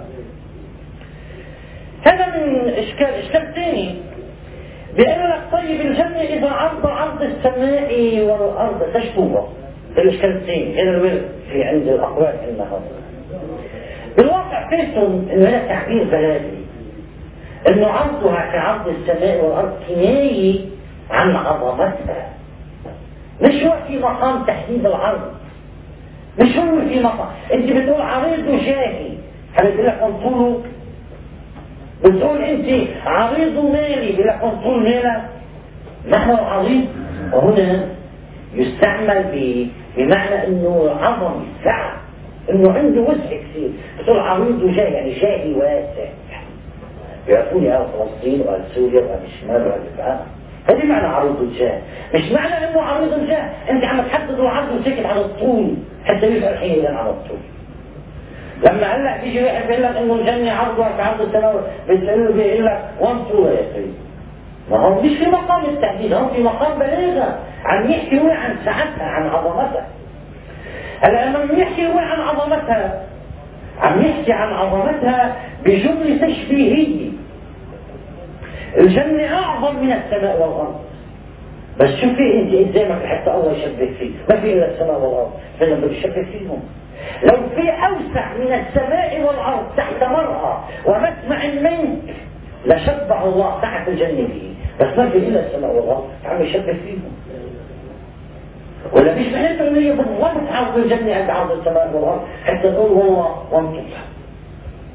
Speaker 1: هذا من إشكال. إشكال ثاني بيقول لك طيب الجنة إذا عرض عرض السماء والأرض تشبهه. الإشكال الثاني هذا الورد في عند الأقوال إنها بالواقع فيتم إنه هذا تعبير بلادي، إنه عرضها كعرض السماء والأرض كناية عن عظمتها، مش هو في مقام تحديد العرض، مش هو في مقام. انت بتقول عريض وجاهي، هل بيقول لك طوله؟ بتقول انت عريض ومالي، بيقول لك طول مالك. نحن العريض وهنا يستعمل بمعنى انه عظم سعة، انه عنده وسع كثير. بتقول عريض وجاهي يعني جاهي واسع، بيعرفوني اهل فلسطين واهل سوريا واهل الشمال واهل البحر. هذه معنى عريض الجاه، مش معنى انه عريض الجاه انت عم تحدد العرض وسكت على الطول حتى يسأل حينئذ على الطول. لما هلا بيجي واحد بيقول لك انه الجنة عرضها كعرض السماء، بتقول له بيقول لك وين طولها يا سيدي؟ ما هو مش في مقام التحديد، هو في مقام بلاغة، عم يحكي هو عن سعتها عن عظمتها. هلا لما يحكي هو عن عظمتها عم يحكي عن عظمتها بجملة تشبيهية. الجنة أعظم من السماء والأرض، بس شوفي أنت قدامك حتى الله يشبه فيه، ما في إلا السماء والأرض، فإذا بده يشبه فيهم. لو في أوسع من السماء والأرض تحت مرأى ومسمع منك لشبه الله تحت الجنة فيه، بس ما في إلا السماء والأرض، عم يشبه فيهم. ولا مش معناته إنه بالضبط عرض الجنة عند عرض السماء والأرض حتى نقول والله وانتم.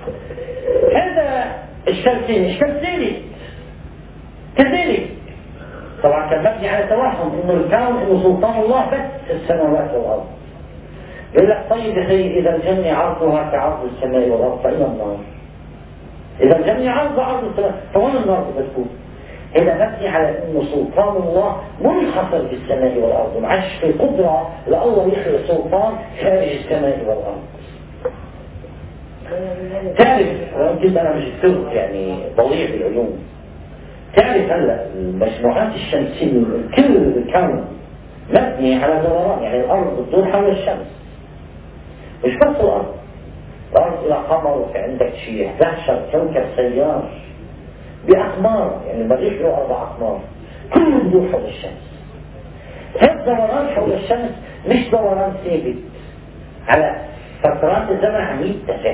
Speaker 1: هذا إشكال ثاني. إشكال ثالث كذلك طبعا كان مبني على توهم انه الكون انه سلطان الله بس السماوات والارض. يقول لك طيب يا سيدي اذا الجنة عرضها كعرض السماء والارض فاين النار؟ اذا الجنة عرضها عرض السماء فوين النار بتكون؟ هذا مبني على انه سلطان الله منحصر في السماء والارض، ما عادش في قدرة لله يخلق سلطان خارج السماء والارض. تعرف ويمكن انا مش كثير يعني ضليع بالعلوم، تعرف هلا المجموعات الشمسية كل الكون مبني على دوران، يعني الارض بتدور حول الشمس، مش بس الارض، الارض الى قمر وفي عندك شيء احد عشر كوكب سيار باقمار، يعني المريخ له اربع اقمار كله بيدور حول الشمس. هذا الدوران حول الشمس مش دوران ثابت على فترات الزمن عم يتسع.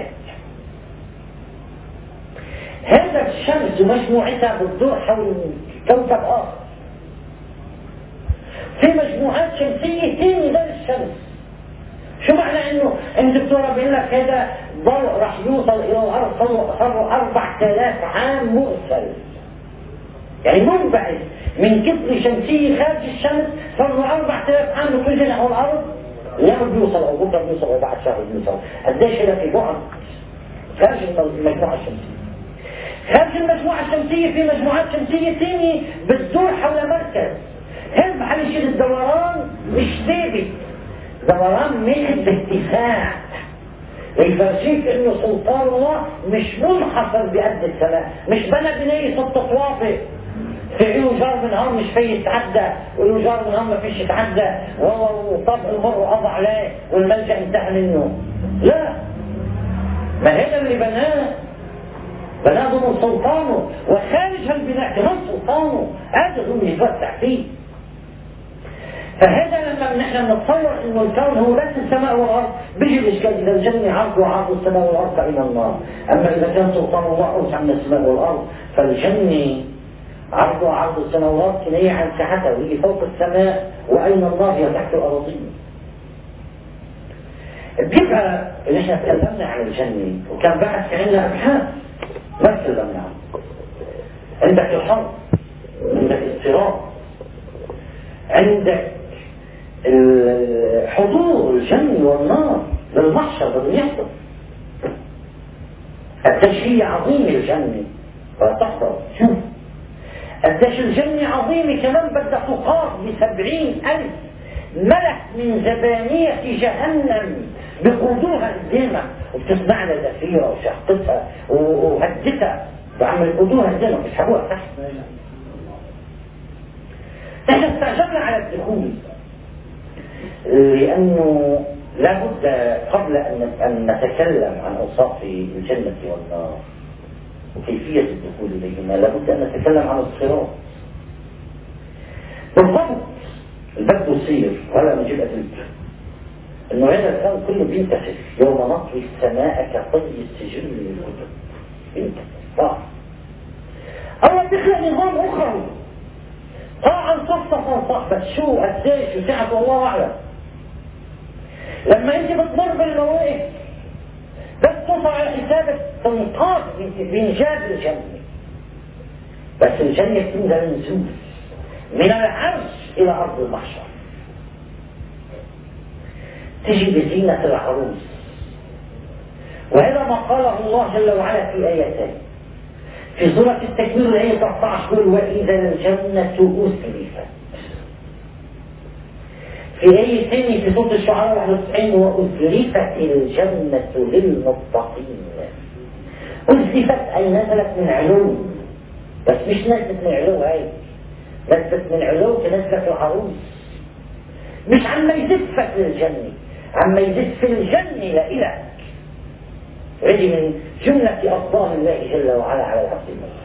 Speaker 1: هذا الشمس ومجموعتها بتدور حول كوكب آخر في مجموعات شمسية ثانية غير الشمس. شو معنى انه الدكتورة بيقول لك هذا ضوء راح يوصل الى الارض صاروا اربع آلاف عام مرسل، يعني منبعث من كتلة شمسية خارج الشمس صاروا اربع آلاف عام بتوجه نحو الارض، اليوم بيوصل او بكره بيوصل او بعد شهر بيوصل. قديش هذا في بعد خارج المجموعة الشمسية. خارج المجموعة الشمسية في مجموعات شمسية ثانية بتدور حول مركز، هذا محل شيء الدوران مش ثابت، دوران ماخذ باتساع يفرجيك انه سلطان الله مش منحصر بقد السماء، مش بنى بناية ست طوابق في له جار من هون مش في يتعدى وله جار من هون ما فيش يتعدى والله طب المر قضى عليه والملجأ انتهى منه. لا، ما هذا اللي بناه بناه من سلطانه، وخارج هالبناء كمان سلطانه قادر انه يتوسع فيه. فهذا لما نحن نتصور انه الكون هو بس السماء والارض بيجي الاشكال اذا الجنة عرض وعرض السماء والارض فإلى النار. اما اذا كان سلطان الله اوسع من السماء والارض فالجنة عرض وعرض السماء والارض كناية عن ساحتها وهي فوق السماء واين النار هي تحت الارضين. بيبقى اللي احنا تكلمنا عن الجنة وكان بعد في عندنا ابحاث ما تكلمنا عنه. عندك الحرب، عندك الصراط، عندك حضور الجنة والنار للمحشر بدهم يحضر. التشريع عظيم الجنة فتحضر. شوف قديش الجنة عظيمة كمان بدها تقاس بسبعين ألف ملك من زبانية جهنم بقودوها قدامك وبتسمع لها زفيرة وشحطتها وهدتها وعم يقودوها قدامك بيسحبوها تحت. احنا استعجبنا على الدخول لأنه لابد قبل أن نتكلم عن أوصاف الجنة والنار وكيفية الدخول إليهما لابد أن نتكلم عن الصراط. بالضبط البدء يصير ولا نجيب أدلة إنه هذا الكون كله بينتفخ يوم نطوي السماء كطي السجل للكتب. بينتفخ صح. أول تخلق نظام أخرى طاعا صفصفا صحبة شو قديش وسعة الله أعلم. لما انت بتمر بالمواقف بس توصل على حسابك تنقاذ بإنجاز الجنة، بس الجنة تنزل نزول من العرش إلى أرض المحشر، تجي بزينة العروس. وهذا ما قاله الله جل وعلا في آيتين في سورة التكوير الآية ثلاثة عشر يقول وإذا الجنة أزلفت. في آية ثانية في سورة الشعراء واحد وتسعين وأزلفت الجنة للمتقين. أزلفت أي نزلت من علو، بس مش نزلت من علو هاي، نزلت من علو كنزلت العروس، مش عما يزفك للجنة، عما يزف الجنة لإلك. هذه من جملة أفضال الله جل وعلا على العبد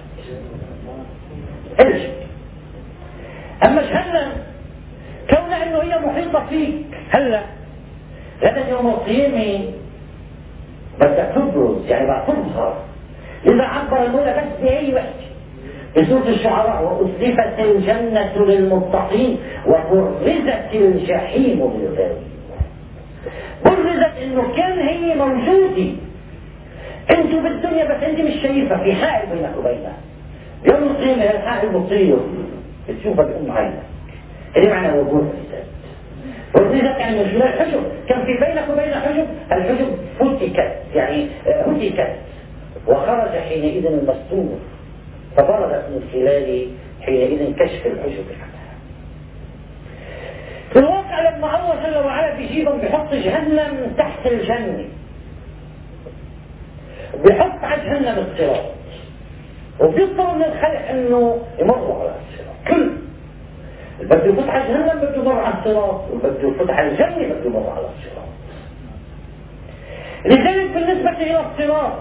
Speaker 1: المسلم. أما جهنم كون أنه هي محيطة فيك هلا غدا يوم القيامة بدها تبرز، يعني بدها تظهر. لذا عبر المولى بس بأي وقت بسورة الشعراء وأزلفت الجنة للمتقين وبرزت الجحيم للغاوين. برزت إنه كان هي موجودة، انتوا بالدنيا بس انت مش شايفها، في حائل بينك وبينها. يوم القيامة الحائل بطير بتشوفها بأم عينك. اللي معنى وجود الذات. وجود الذات يعني من خلال حجب، كان في بينك وبين حجب، الحجب فتكت يعني هتكت وخرج حينئذ المستور، فبرزت من خلال حينئذ كشف الحجب عنها. في الواقع لما الله جل وعلا بيجيبهم بيحط جهنم تحت الجنة، بيحط على جهنم الصراط، وبيطلب من الخلق انه يمروا على الصراط. كل بده يفوت على جهنم بده يمر على الصراط، وبده يفوت على الجنة بده يمر على الصراط. لذلك بالنسبة إلى الصراط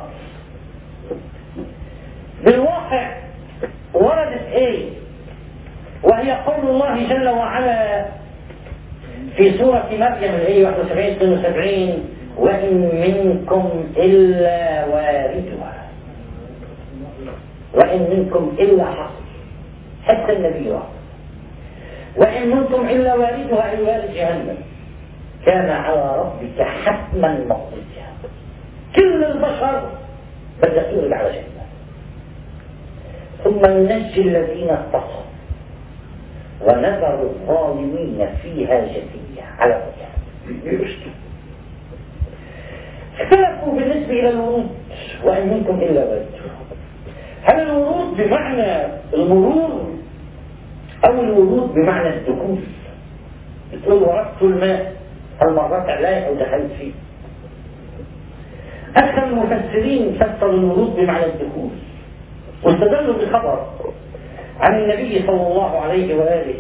Speaker 1: بالواقع وردت ايه؟ وهي قول الله جل وعلا في سورة مريم الآية واحد وسبعين اثنين وسبعين: وإن منكم إلا واردها. وإن منكم إلا حصر، حتى النبي واحد. وإن منكم إلا واردها أي وارد جهنم كان على ربك حتما مقضيا. كل البشر بدأ يورد على جهنم، ثم ننجي الذين اتقوا ونذر الظالمين فيها جثيا. على وجهها اختلفوا بالنسبة إلى الورود. وإن منكم إلا واردها، هل الورود بمعنى المرور أو الورود بمعنى الدخول؟ بتقول وردت الماء، هل مرات عليه أو دخلت فيه؟ أكثر المفسرين فسروا الورود بمعنى الدخول، واستدلوا بخبر عن النبي صلى الله عليه وآله،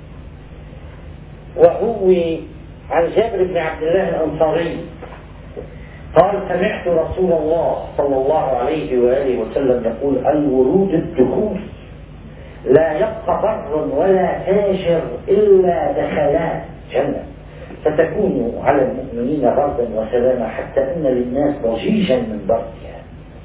Speaker 1: وهو عن جابر بن عبد الله الأنصاري قال: سمعت رسول الله صلى الله عليه وآله وسلم يقول: الورود الدخول، لا يبقى بر ولا فاجر إلا دخلا جنة، فتكون على المؤمنين بردا وسلاما حتى أن للناس ضجيجا من بردها.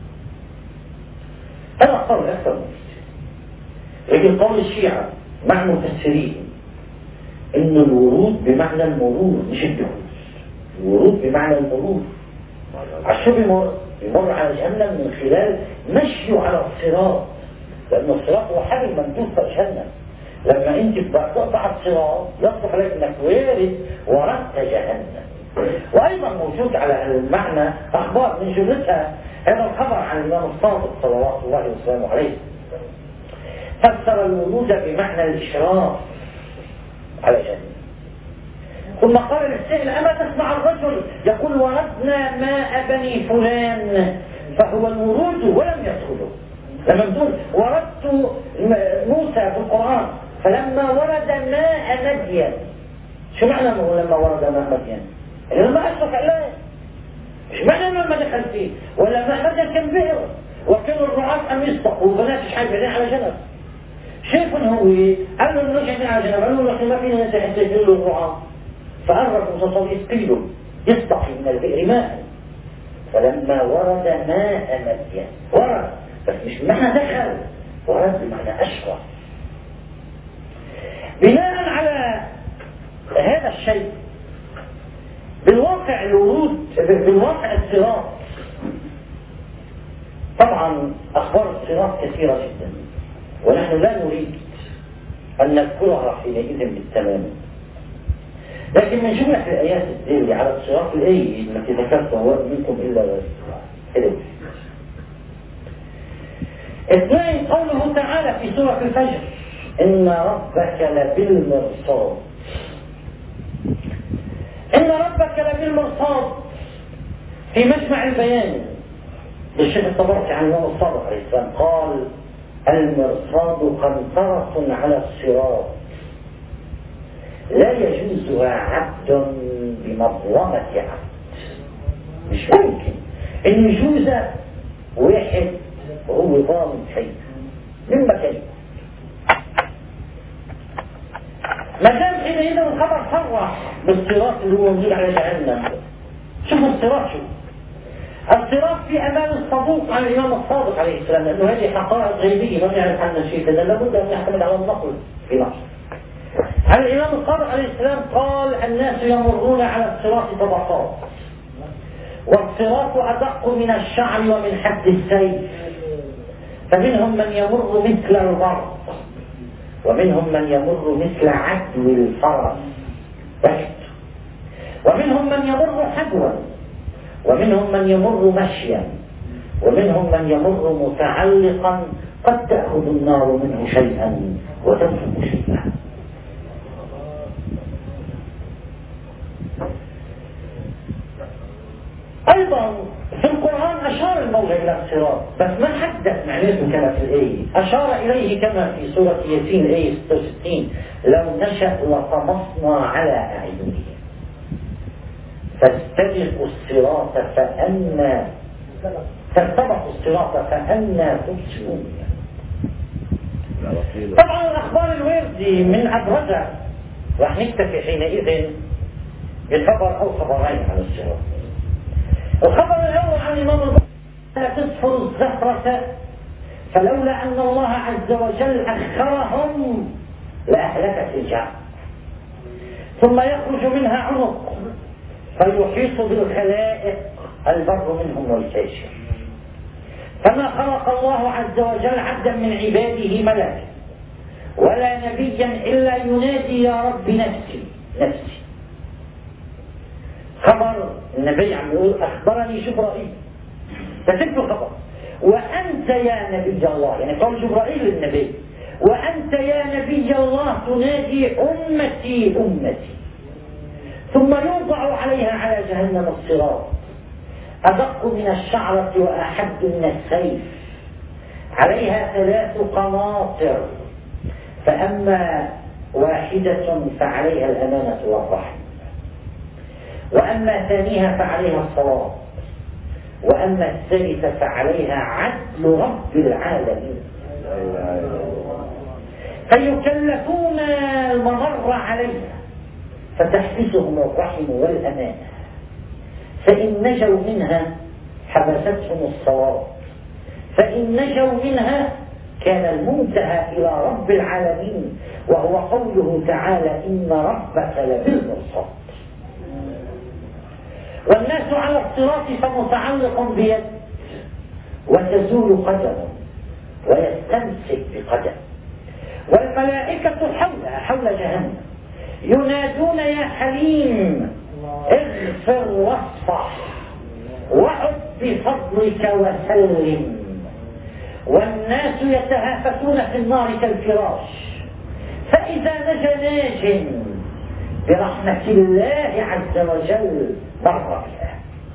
Speaker 1: هذا قول أكثر مفسر. لكن قول الشيعة مع مفسرين إن الورود بمعنى المرور مش الدخول. الورود بمعنى المرور. عشان بيمر بيمر على جهنم من خلال مشيه على الصراط، لأن الصراط هو حبل ممدود في جهنم. لما انت تقطع الصراط يصبح لك انك وارد وردت جهنم. وايضا موجود على المعنى اخبار من جملتها هذا الخبر عن الامام الصادق صلوات الله وسلامه عليه، فسر الورود بمعنى الاشراف على جهنم. ثم قال للسائل: اما تسمع الرجل يقول وردنا ماء بني فلان، فهو الورود ولم يدخله. لما نقول وردت موسى في القرآن فلما ورد ماء مدين، شو معنى لما ورد ماء مدين؟ يعني لما أشرف الله، مش معنى لما دخل فيه، ولا ماء مدين كان بئر وكانوا الرعاة أم يسبقوا وبنات مش حاجة بعدين على جنب. شايفون هو قالوا له نرجع على جنب، قالوا له نحن ما فينا نسي حتى يجيلوا الرعاة، فقرب موسى يسقيله يسقي من البئر ماء، فلما ورد ماء مدين ورد بس مش معنى دخل، ورد بمعنى أشرف. بناء على هذا الشيء بالواقع الورود بالواقع الصراط، طبعا أخبار الصراط كثيرة جدا ونحن لا نريد أن نذكرها حينئذ بالتمام، لكن من جملة الآيات الدالة على الصراط الآية التي ذكرتها: منكم إلا واردها. اثنين، قوله تعالى في سورة الفجر: إن ربك لبالمرصاد. إن ربك لبالمرصاد في مجمع البيان للشيخ الطبرسي عن الإمام الصادق عليه السلام قال: المرصاد قنطرة على الصراط لا يجوزها عبد بمظلمة عبد. مش ممكن إن يجوز واحد وهو ضامن شيء من مكانه. ما دام حينئذ الخبر صرح بالصراط اللي هو موجود على جهنم. شوفوا الصراط، شوف الصراط في امان الصدوق عن الامام الصادق عليه السلام، لانه هذه حقائق غيبيه ما نعرف عنها شيء، كذا لابد ان نعتمد على النقل في مصر. عن الامام الصادق عليه السلام قال: الناس يمرون على الصراط طبقات، والصراط أدق من الشعر ومن حد السيف، فمنهم من يمر مثل البرق، ومنهم من يمر مثل عدو الفرس بشت، ومنهم من يمر حدوا، ومنهم من يمر مشيا، ومنهم من يمر متعلقا قد تأخذ النار منه شيئا وتنفق شيئا. أيضا في القرآن أشار المولى إلى الصراط، بس ما حدث معناته كما في الآية، أشار إليه كما في سورة ياسين الآية ستة وستين: لو نشأ لطمسنا على أعينهم فاستبقوا الصراط فأنا فاستبقوا الصراط فأنا تبصرون. طبعا الأخبار الواردة من أبرزها راح نكتفي حينئذ بخبر أو خبرين عن الصراط. الخبر الأول عن الإمام البخاري: لا تصفر الزهرة فلولا أن الله عز وجل أخرهم لأهلكت الجمع، ثم يخرج منها عنق فيحيط بالخلائق البر منهم والفاجر، فما خلق الله عز وجل عبدا من عباده ملكا ولا نبيا إلا ينادي يا رب نفسي نفسي. خبر النبي عم يقول: أخبرني جبرائيل، فسبت خبر: وأنت يا نبي الله، يعني قول جبرائيل للنبي: وأنت يا نبي الله تنادي أمتي أمتي. ثم يوضع عليها على جهنم الصراط أدق من الشعرة وأحد من السيف، عليها ثلاث قناطر، فأما واحدة فعليها الأمانة والرحمة، وأما ثانيها فعليها الصواب، وأما الثالثة فعليها عدل رب العالمين. فيكلفون الممر عليها فتحبسهم الرحم والأمانة، فإن نجوا منها حبستهم الصواب، فإن نجوا منها كان المنتهى إلى رب العالمين، وهو قوله تعالى: إن ربك لبالمرصاد. والناس على الصراط فمتعلق بيد وتزول قدم ويستمسك بقدم، والملائكة حولها حول جهنم ينادون: يا حليم اغفر واصفح وعد بفضلك وسلم. والناس يتهافتون في النار كالفراش، فإذا نجا ناج برحمة الله عز وجل مر بها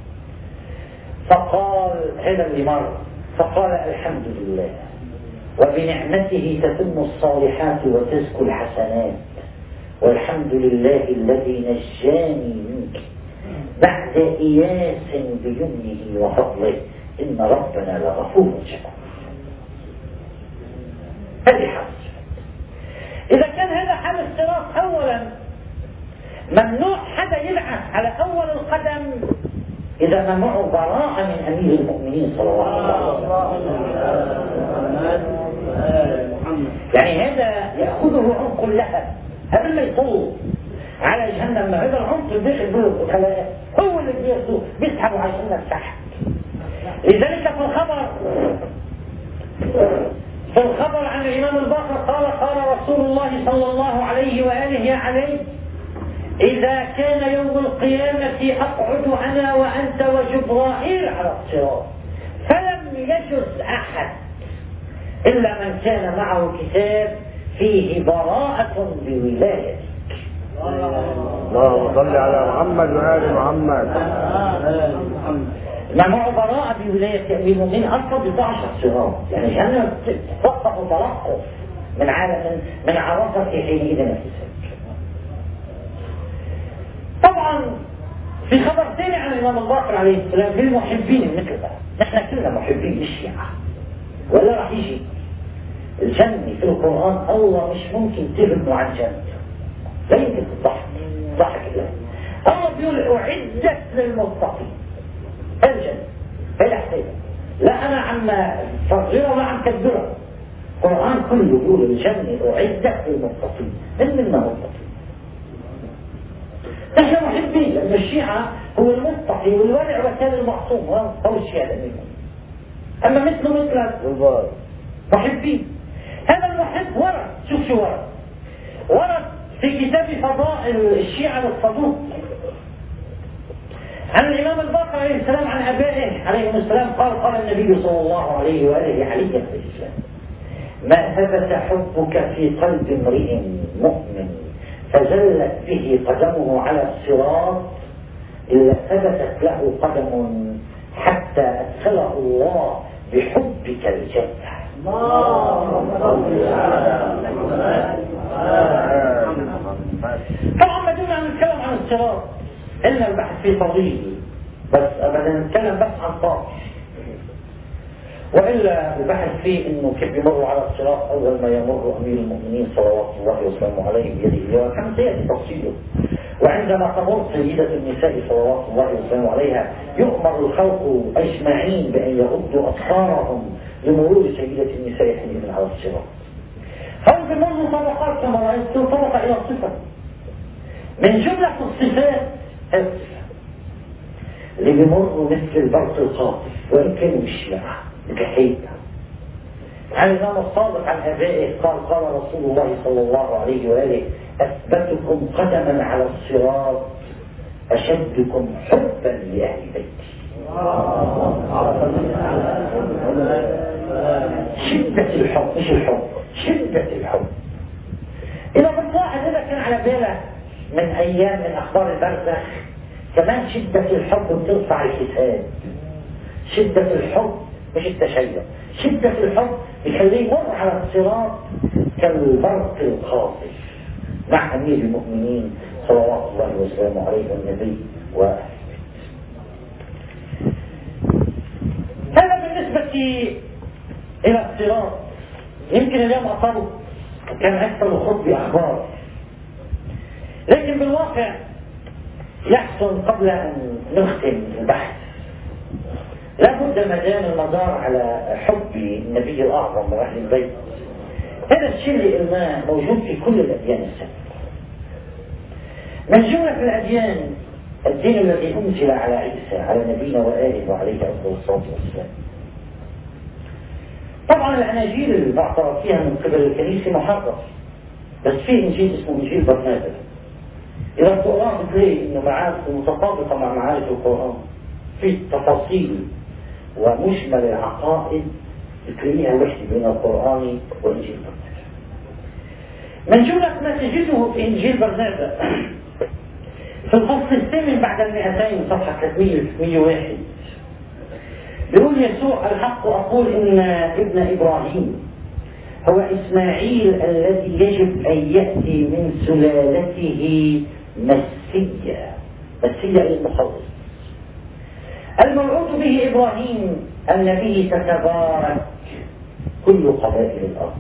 Speaker 1: فقال: هذا اللي مر، فقال: الحمد لله وبنعمته تتم الصالحات وتزكو الحسنات، والحمد لله الذي نجاني منك بعد إياس بيمنه وفضله، إن ربنا لغفور شكور. هذه حال. إذا كان هذا حال الصراط، أولا ممنوع حدا يبعث على أول القدم إذا ما معه براءة من أمير المؤمنين صلى الله عليه وسلم. يعني هذا يأخذه عنق اللهب قبل ما يطول على جهنم، هذا العنق الداخل به هو اللي بياخذه بيسحبوا على جهنم تحت. لذلك في الخبر في الخبر عن الإمام الباقر قال: قال رسول الله صلى الله عليه وآله يا علي: إذا كان يوم القيامة أقعد أنا وأنت وجبرائيل على الصراط، فلم يجز أحد إلا من كان معه كتاب فيه براءة بولايتك.
Speaker 2: اللهم صل على محمد وآل محمد.
Speaker 1: ما معه براءة بولاية أمير المؤمنين أصلا بضعش الصراط، يعني جهنم تتوقف وتلقف من عالم من عرفة حينئذ نفسه. طبعا في خبر ثاني عن الإمام الباقر عليه السلام للمحبين مثل ده، نحن كلنا محبين للشيعة، ولا راح يجي الجنة في القرآن الله مش ممكن تبنوا عن جنته، لا يمكن تضحك ضحك الله. الله بيقول: أعدت للمتقين الجنة بلا حساب، لا أنا عم صغيرة ولا عم كبيرة، القرآن كله يقول الجنة أعدت للمتقين. من منا متقين؟ نحن محبين، لأن الشيعة هو المتقي والورع وكان المعصوم، هو الشيء هذا منه. أما مثله مثل محبين. هذا المحب ورد، شوف شو ورد ورد في كتاب فضائل الشيعة الصدوق عن الإمام الباقر عليه السلام عن أبائه عليهم السلام قال قال النبي صلى الله عليه وآله عليا عليه السلام: ما ثبت حبك في قلب امرئ مؤمن فزلت به قدمه على الصراط إلا ثبتت له قدم حتى أدخله الله بحبك الجنة. طبعا ما دون أن نتكلم عن الصراط إلا البحث فيه طويل، بس أبدا نتكلم بس عن طاقة، وإلا البحث فيه إنه كيف يمر على الصراط أول ما يمر أمير المؤمنين صلوات الله وسلامه عليه بيده، وكم سيأتي تفصيله. وعندما تمر سيدة النساء صلوات الله وسلامه عليها يؤمر الخلق أجمعين بأن يغضوا أبصارهم لمرور سيدة النساء حينئذ على الصراط. هم بمروا طبقات كما رأيت، طبقة إلى صفة من جملة الصفات الصفة اللي بيمروا مثل البرق القاطف وإن كانوا بالشيعة بكحيتها. عن الإمام الصادق عن أبائه قال قال رسول الله صلى الله عليه وآله: أثبتكم قدما على الصراط أشدكم حبا لأهل بيتي. شدة الحب، مش الحب، شدة الحب. إذا بتلاحظ إذا كان على بالك من أيام من أخبار البرزخ كمان شدة الحب بترفع الحساب. شدة الحب مش التشيع، شدة الحب بيخليه يمر على الصراط كالبرق الخاطف مع أمير المؤمنين صلوات الله وسلامه عليه والنبي وأهل البيت. هذا بالنسبة إلى الصراط. يمكن اليوم أصابه كان أكثر خط بأخبار، لكن بالواقع يحسن قبل أن نختم البحث لا بد ما دام المدار على حب النبي الأعظم وأهل البيت. هذا الشيء اللي قلناه موجود في كل الأديان السابقة. من جملة الأديان الدين الذي أنزل على عيسى على نبينا وآله وعليه أفضل الصلاة والسلام. طبعا الأناجيل المعترف فيها من قبل الكنيسة محرف، بس في إنجيل اسمه إنجيل برنابا. إذا القرآن بتلاقي إنه معارف متطابقة مع معارف القرآن في تفاصيل ومشمل العقائد بتلاقيها وحدة بين القرآن وإنجيل برنابا. من جملة ما تجده في إنجيل برنابا في الفصل الثامن بعد المئتين صفحة ثلاثمئة وواحد وواحد بيقول يسوع: الحق أقول إن ابن إبراهيم هو إسماعيل الذي يجب أن يأتي من سلالته مسيا. مسيا المخلص الموعود به إبراهيم أن به تتبارك كل قبائل الأرض.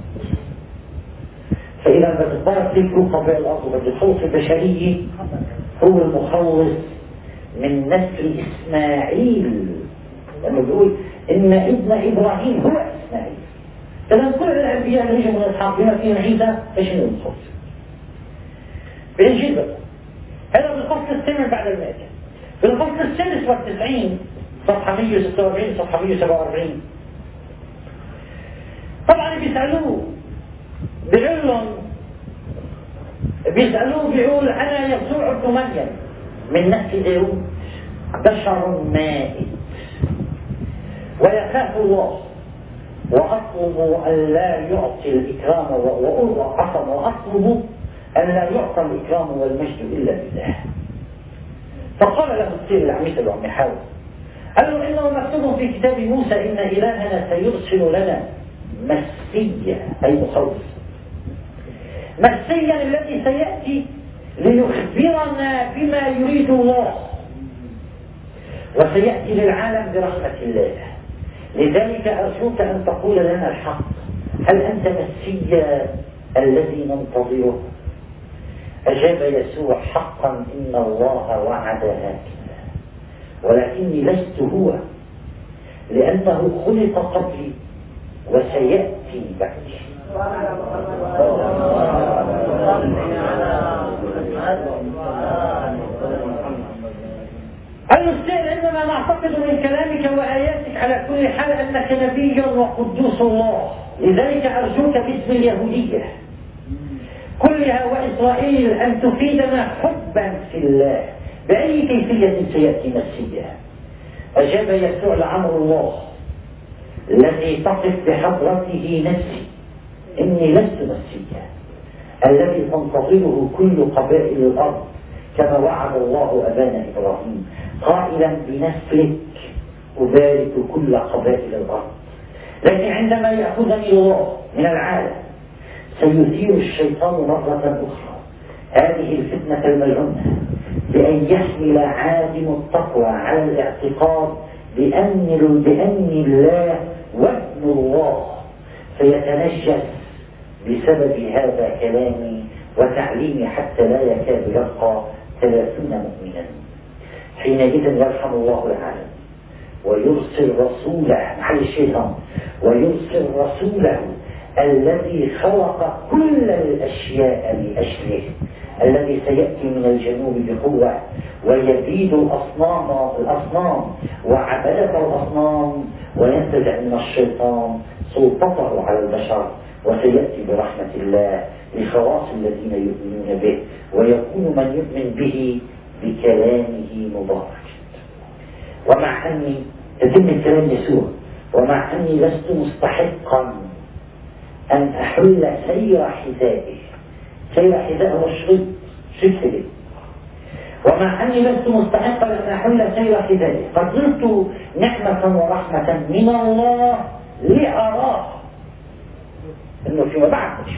Speaker 1: فإذا بتتبارك في كل قبائل الأرض وبالخلص البشرية هو المخلص من نسل إسماعيل، لأنه بيقول إن ابن إبراهيم هو إسماعيل. إذا كل الأنبياء اللي يجوا من إسحاق بما فيهم عيسى إيش اللي المخلص؟ بإنجيل بقى هذا بالفصل الثامن بعد المائة. في الفصل السادس والتسعين صفحة مئة وستة وأربعين صفحة مئة وسبعة وأربعين طبعا بيسألوه بيقول لهم بيسألوه بيقول: أنا يسوع ابن مريم من نسل داوود بشر مائت ويخاف الله وأطلب أن لا يعطي الإكرام وأطلب وأطلب أن لا يعطى الإكرام والمجد إلا بالله. فقال له السيد العميد وعم حاول قال له: إنه مكتوب في كتاب موسى إن إلهنا سيرسل لنا مسيا أي مخلص، مسيا الذي سيأتي ليخبرنا بما يريد الله وسيأتي للعالم برحمة الله. لذلك أرجوك أن تقول لنا الحق، هل أنت مسيا الذي ننتظره؟ أجاب يسوع: حقا إن الله وعد هكذا ولكني لست هو، لأنه خلق قبلي وسيأتي بعدي. أعتقد من كلامك وآياتك على كل حال أنك نبي وقدوس الله، لذلك أرجوك باسم اليهودية كلها وإسرائيل أن تفيدنا حبا في الله. بأي كيفية سيأتي مسيح؟ أجاب يسوع لعمر الله الذي تقف بحضرته نفسي: إني لست مسيح الذي تنتظره كل قبائل الأرض كما وعد الله أبانا إبراهيم قائلا: بنسلك أبارك كل قبائل الأرض. لكن عندما يأخذني الله من العالم سيثير الشيطان مرة أخرى هذه الفتنة الملعونة بأن يحمل عادم التقوى على الاعتقاد بأن بأني الله وابن الله، فيتنجس بسبب هذا كلامي وتعليمي حتى لا يكاد يبقى ثلاثين مؤمنا. حينئذ يرحم الله العالم ويرسل رسوله محل الشيطان ويرسل رسوله الذي خلق كل الأشياء لأجله، الذي سيأتي من الجنوب بقوة ويبيد الأصنام الأصنام وعبدة الأصنام وينتزع من الشيطان سلطته على البشر، وسيأتي برحمة الله لخلاص الذين يؤمنون به، ويكون من يؤمن به بكلامه مبارك. ومع أني تتم الكلام يسوع ومع أني لست مستحقا أن أحل سير حذائه، سير حذائه الشريط شكله، ومع أني لست مستحقا أن أحل سير حذائه قد زلت نعمة ورحمة من الله لأراه إنه فيما بعد نشوف.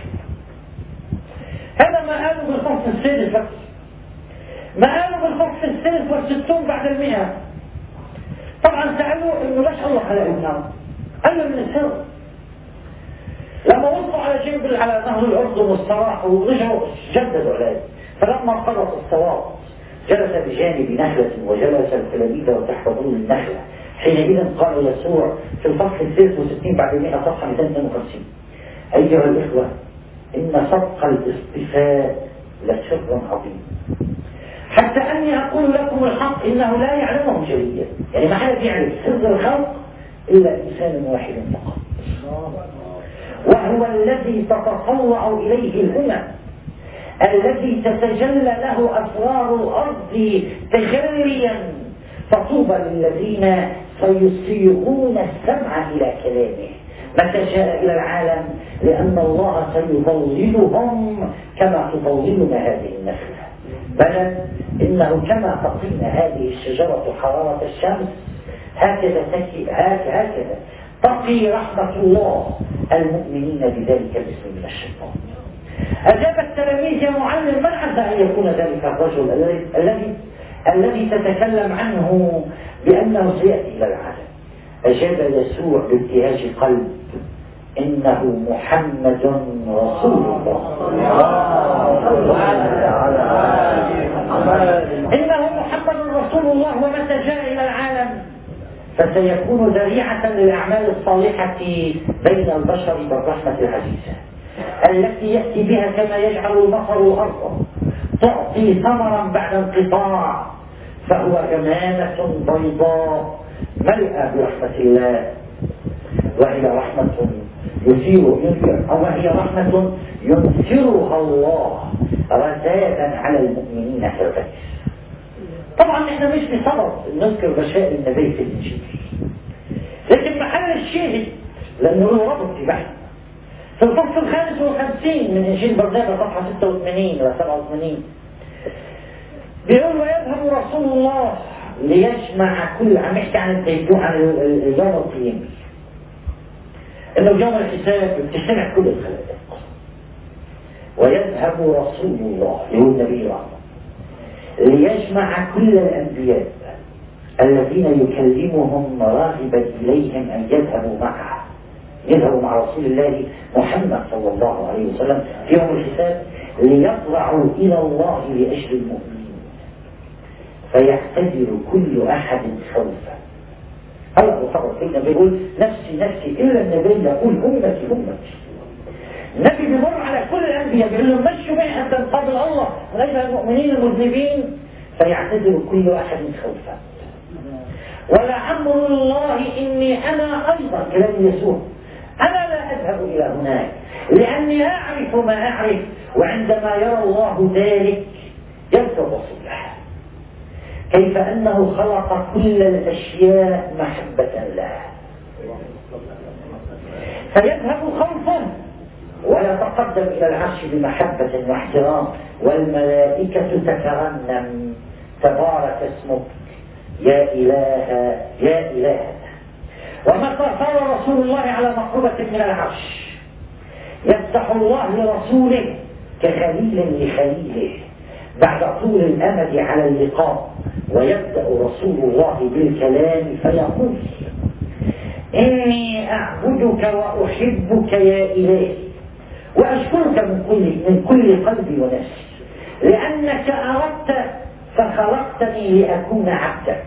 Speaker 1: هذا ما قالوا بالخمس السادس بس، ما قالوا بالخمس السادس والستون بعد المئة. طبعا سألوا إنه ليش الله خلقنا؟ قال من السر. لما وصلوا على جبل على نهر الأردن واستراحوا ورجعوا جددوا عليه، فلما خلص الصواب جلس بجانب نخلة وجلس التلاميذ وتحت ظل النخلة. حينئذ قال يسوع في الفصل الثالث والستين بعد مئة صفحة مئتين واثنين وخمسين: أيها الإخوة، إن سبق الاصطفاء لسر عظيم، حتى أني أقول لكم الحق إنه لا يعلمهم جليا. يعني ما حد يعرف سر الخلق إلا إنسان واحد فقط، وهو الذي تتطلع إليه الأمم، الذي تتجلى له أسرار الأرض تجليا. فطوبى للذين سيصيغون السمع إلى كلامه متى جاء إلى العالم، لأن الله سيظللهم كما تظللنا هذه النخلة. بل إنه كما تقينا هذه الشجرة حرارة الشمس هكذا تكي هكذا تقي رحمة الله المؤمنين بذلك الاسم من الشيطان. أجاب التلاميذ: يا معلم، من عسى أن يكون ذلك الرجل الذي الذي تتكلم عنه بأنه سيأتي إلى العالم؟ أجاب يسوع بابتهاج قلب: إنه محمد رسول الله. إنه محمد رسول الله، ومتى جاء إلى العالم فسيكون ذريعة للأعمال الصالحة بين البشر بالرحمة العزيزة التي يأتي بها كما يجعل المطر الأرض تعطي ثمرا بعد انقطاع، فهو جمالة بيضاء ملأى برحمة الله، وهي رحمة يثير أو وهي رحمة ينثرها الله رتابا على المؤمنين في الغيث. طبعا احنا مش بصدد نذكر بشائر النبي في الإنجيل، لكن محل الشاهد لأنه له ربط في بحث في الفصل الخامس والخمسين من إنجيل برنابا صفحة ستة وثمانين إلى سبعة وثمانين بيقول: ويذهب رسول الله ليجمع كل، عم يحكي عن الديجون عن اليوم القيامي، انه يوم الحساب بتجتمع كل الخلائق. ويذهب رسول الله اللي هو النبي الرحمة ليجمع كل الأنبياء الذين يكلمهم راغبا إليهم أن يذهبوا معه، يذهبوا مع رسول الله محمد صلى الله عليه وسلم في يوم الحساب ليطلعوا إلى الله لأجل المؤمنين، فيعتذر كل أحد خوفا. هلا وصبر سيدنا بيقول: نفسي نفسي، إلا النبي يقول أمتي أمتي. النبي بيمر على كل الأنبياء بيقول لهم: مشوا معي حتى نقابل الله من أجل المؤمنين المذنبين، فيعتذر كل أحد خوفا. ولعمر الله إني أنا أيضا كلام يسوع أنا لا أذهب إلى هناك لأني أعرف ما أعرف، وعندما يرى الله ذلك يذكر رسوله كيف أنه خلق كل الأشياء محبة له، فيذهب خوفا ويتقدم إلى العرش بمحبة واحترام، والملائكة تترنم تبارك اسمك يا إله يا إله. ومتى صار رسول الله على مقربة من العرش يفتح الله لرسوله كخليل لخليله بعد طول الأمد على اللقاء، ويبدأ رسول الله بالكلام فيقول إني أعبدك وأحبك يا إلهي وأشكرك من كل, من كل قلبي ونفسي لأنك أردت فخلقتني لأكون عبدك،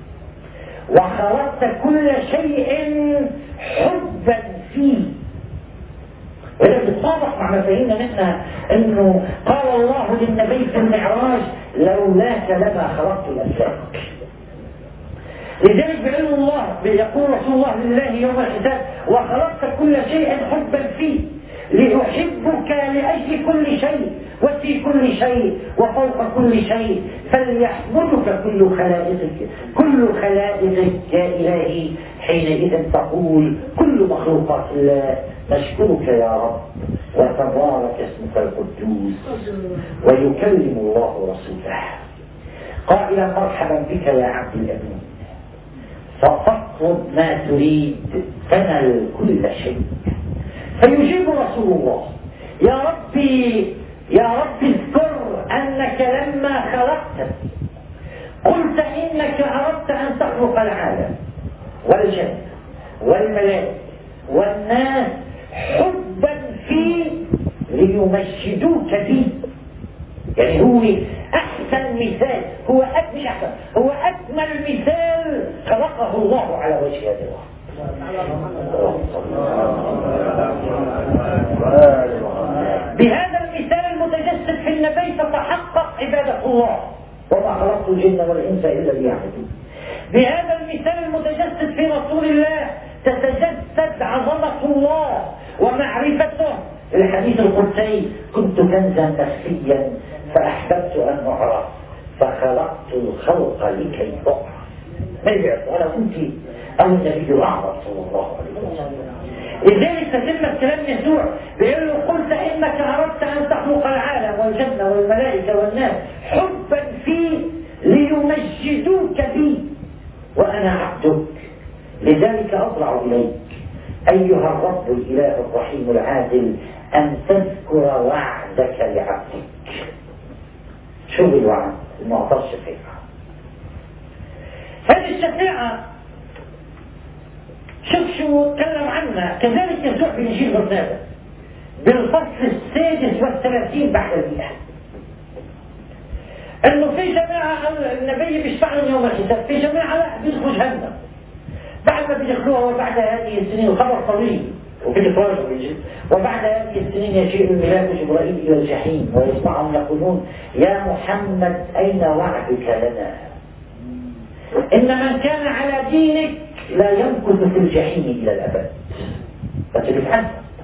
Speaker 1: وخلقت كل شيء حبا فيه. وإذا بتصادق مع مفاهيمنا منها أنه قال الله للنبي في المعراج لولاك لما خلقت الأفلاك. لذلك بيقول الله بيقول رسول الله لله يوم الحساب وخلقت كل شيء حبا فيه لأحبك لأجل كل شيء وفي كل شيء وفوق كل شيء، فليحمدك كل خلائقك كل خلائقك يا إلهي. حينئذ تقول كل مخلوقات الله نشكرك يا رب وتبارك اسمك القدوس. ويكلم الله رسوله قائلا مرحبا بك يا عبد الأمين، فاطلب ما تريد تنل كل شيء. فيجيب رسول الله يا ربي يا رب اذكر أنك لما خلقت قلت إنك أردت أن تخلق العالم والجنة والملائكة والناس حبا فيه ليمجدوك به. يعني هو أحسن مثال، هو مش أحسن، هو أكمل مثال خلقه الله على وجه هذا الأرض. بهذا المثال المتجسد في النبي تتحقق عبادة الله وما خلقت الجن والإنس إلا ليعبدون. بهذا المثال المتجسد في رسول الله تتجسد عظمة الله ومعرفته. الحديث القدسي كنت كنزا مخفيا فأحببت أن أعرف فخلقت الخلق لكي أعرف. ما يعرف أنا كنت أو النبي الأعظم صلى الله عليه وسلم. لذلك تتم كلام يسوع بيقول له قلت إنك أردت أن تخلق العالم والجنة والملائكة والناس حبا فيه ليمجدوك بي وأنا عبدك، لذلك أطلع إليك أيها الرب الإله الرحيم العادل أن تذكر وعدك لعبدك. شو الوعد؟ المعطى الشفيعة. هذه الشفيعة شوف شو تكلم عنها كذلك يسوع بإنجيل برنابا بالفصل السادس والثلاثين بعد المئة، انه في جماعة النبي بيشفع لهم يوم الحساب، في جماعة لا بيدخلوا جهنم بعد ما بيدخلوها. وبعد هذه السنين الخبر طويل وبيتفرجوا بالجد، وبعد هذه السنين يجيء الملاك جبرائيل الى الجحيم ويسمعهم يقولون يا محمد اين وعدك لنا؟ ان من كان على دينك لا يمكث في الجحيم الى الابد. فتبتحدث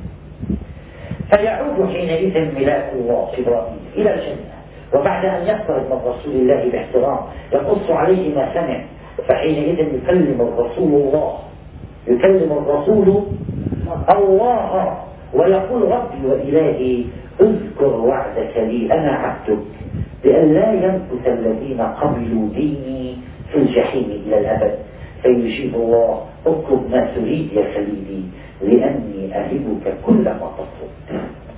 Speaker 1: فيعود حينئذ ملاك الله جبرائيل الى الجنة، وبعد ان يقترب من رسول الله باحترام يقص عليه ما سمع، فحينئذ يكلم الرسول الله يكلم الرسول الله ويقول ربي وإلهي اذكر وعدك لي أنا عبدك بأن لا يمكث الذين قبلوا ديني في الجحيم إلى الأبد. فيجيب الله اطلب ما تريد يا خليلي لأني أهبك كل ما تطلب.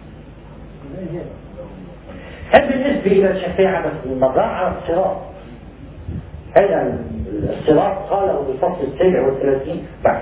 Speaker 1: هل بالنسبة إلى الشفاعة بس المضاء على الصراط؟ هذا الصراط قاله بالفصل السابع والثلاثين بعد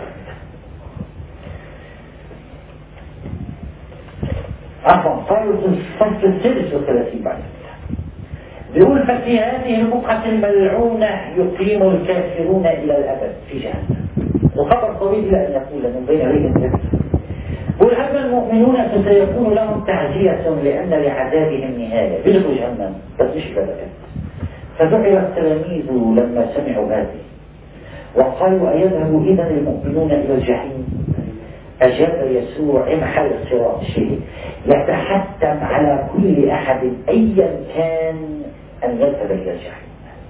Speaker 1: عفوا قالوا في الفصل السادس والثلاثين بعد بيقول ففي هذه البقعة الملعونة يقيم الكافرون إلى الأبد في جهنم. وخبر طويل إلى أن يقول من بين عليهم نفسه بيقول أما المؤمنون فسيكون لهم تعزية لأن لعذابهم نهاية بيدخلوا جهنم بس مش بلد. فدعي التلاميذ لما سمعوا هذه وقالوا أيذهب إذا المؤمنون إلى الجحيم؟ أجاب يسوع امحى الصراط شيء يتحتم على كل أحد أيا كان أن يذهب إلى الجحيم،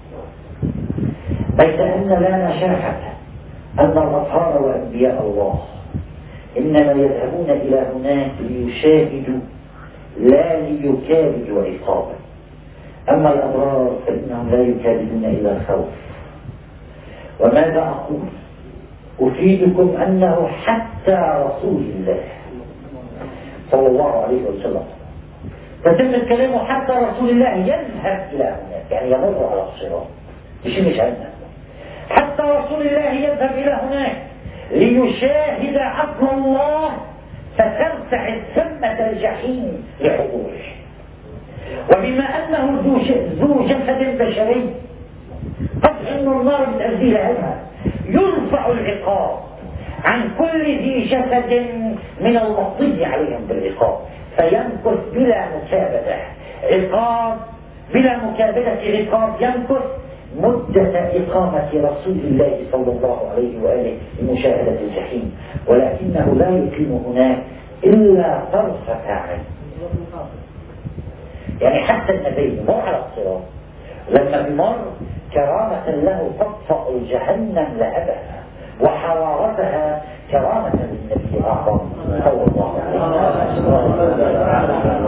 Speaker 1: بيت أن لا مشاحة أن الأطهار وأنبياء الله إنما يذهبون إلى هناك ليشاهدوا لا ليكابدوا عقابا. أما الأبرار فإنهم لا يكابدون إلى الخوف. وماذا أقول؟ أفيدكم أنه حتى رسول الله صلى الله عليه وسلم فتم الكلام حتى رسول الله يذهب إلى هناك، يعني يمر على الصراط، مش مش عنا. حتى رسول الله يذهب إلى هناك ليشاهد عدل الله فترتعد ثمة الجحيم لحضوره. وبما أنه ذو جسد بشري قد إن النار من أجل لها يرفع العقاب عن كل ذي جسد من المقضي عليهم بالعقاب، فيمكث بلا مكابدة عقاب بلا مكابدة عقاب يمكث مدة إقامة رسول الله صلى الله عليه وآله لمشاهدة الجحيم، ولكنه لا يقيم هناك إلا طرفة عين. يعني حتى النبي مر على الصراط لما بمر كرامة له تطفأ جهنم لهبها وحرارتها كرامة للنبي الأعظم صلى الله عليه وسلم.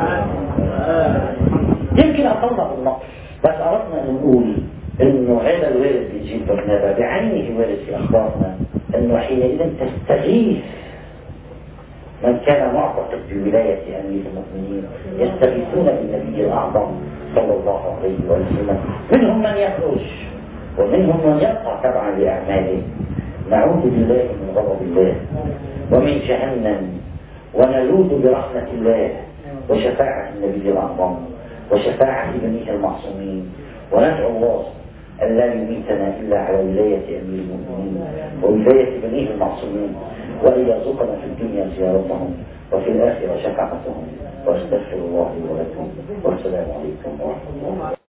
Speaker 1: يمكن أطلق النقص، بس أردنا أن نقول إنه هذا الوارد بيجيب برنابا بعينه وارد في أخبارنا إنه حينئذ تستغيث من كان معتقد بولاية أمير المؤمنين، يستغيثون بالنبي الأعظم صلى الله عليه وسلم. منهم من يخرج ومنهم من يقع تبعا لأعماله. نعوذ بالله من غضب الله ومن جهنم، ونلوذ برحمة الله وشفاعة النبي الأعظم وشفاعة بنيه المعصومين، وندعو الله أن لا يميتنا إلا على ولاية أمير المؤمنين وولاية بنيه المعصومين، وأن يرزقنا في الدنيا زيارتهم وفي الآخرة شفاعتهم. واستغفر الله لي ولكم، والسلام عليكم ورحمة الله.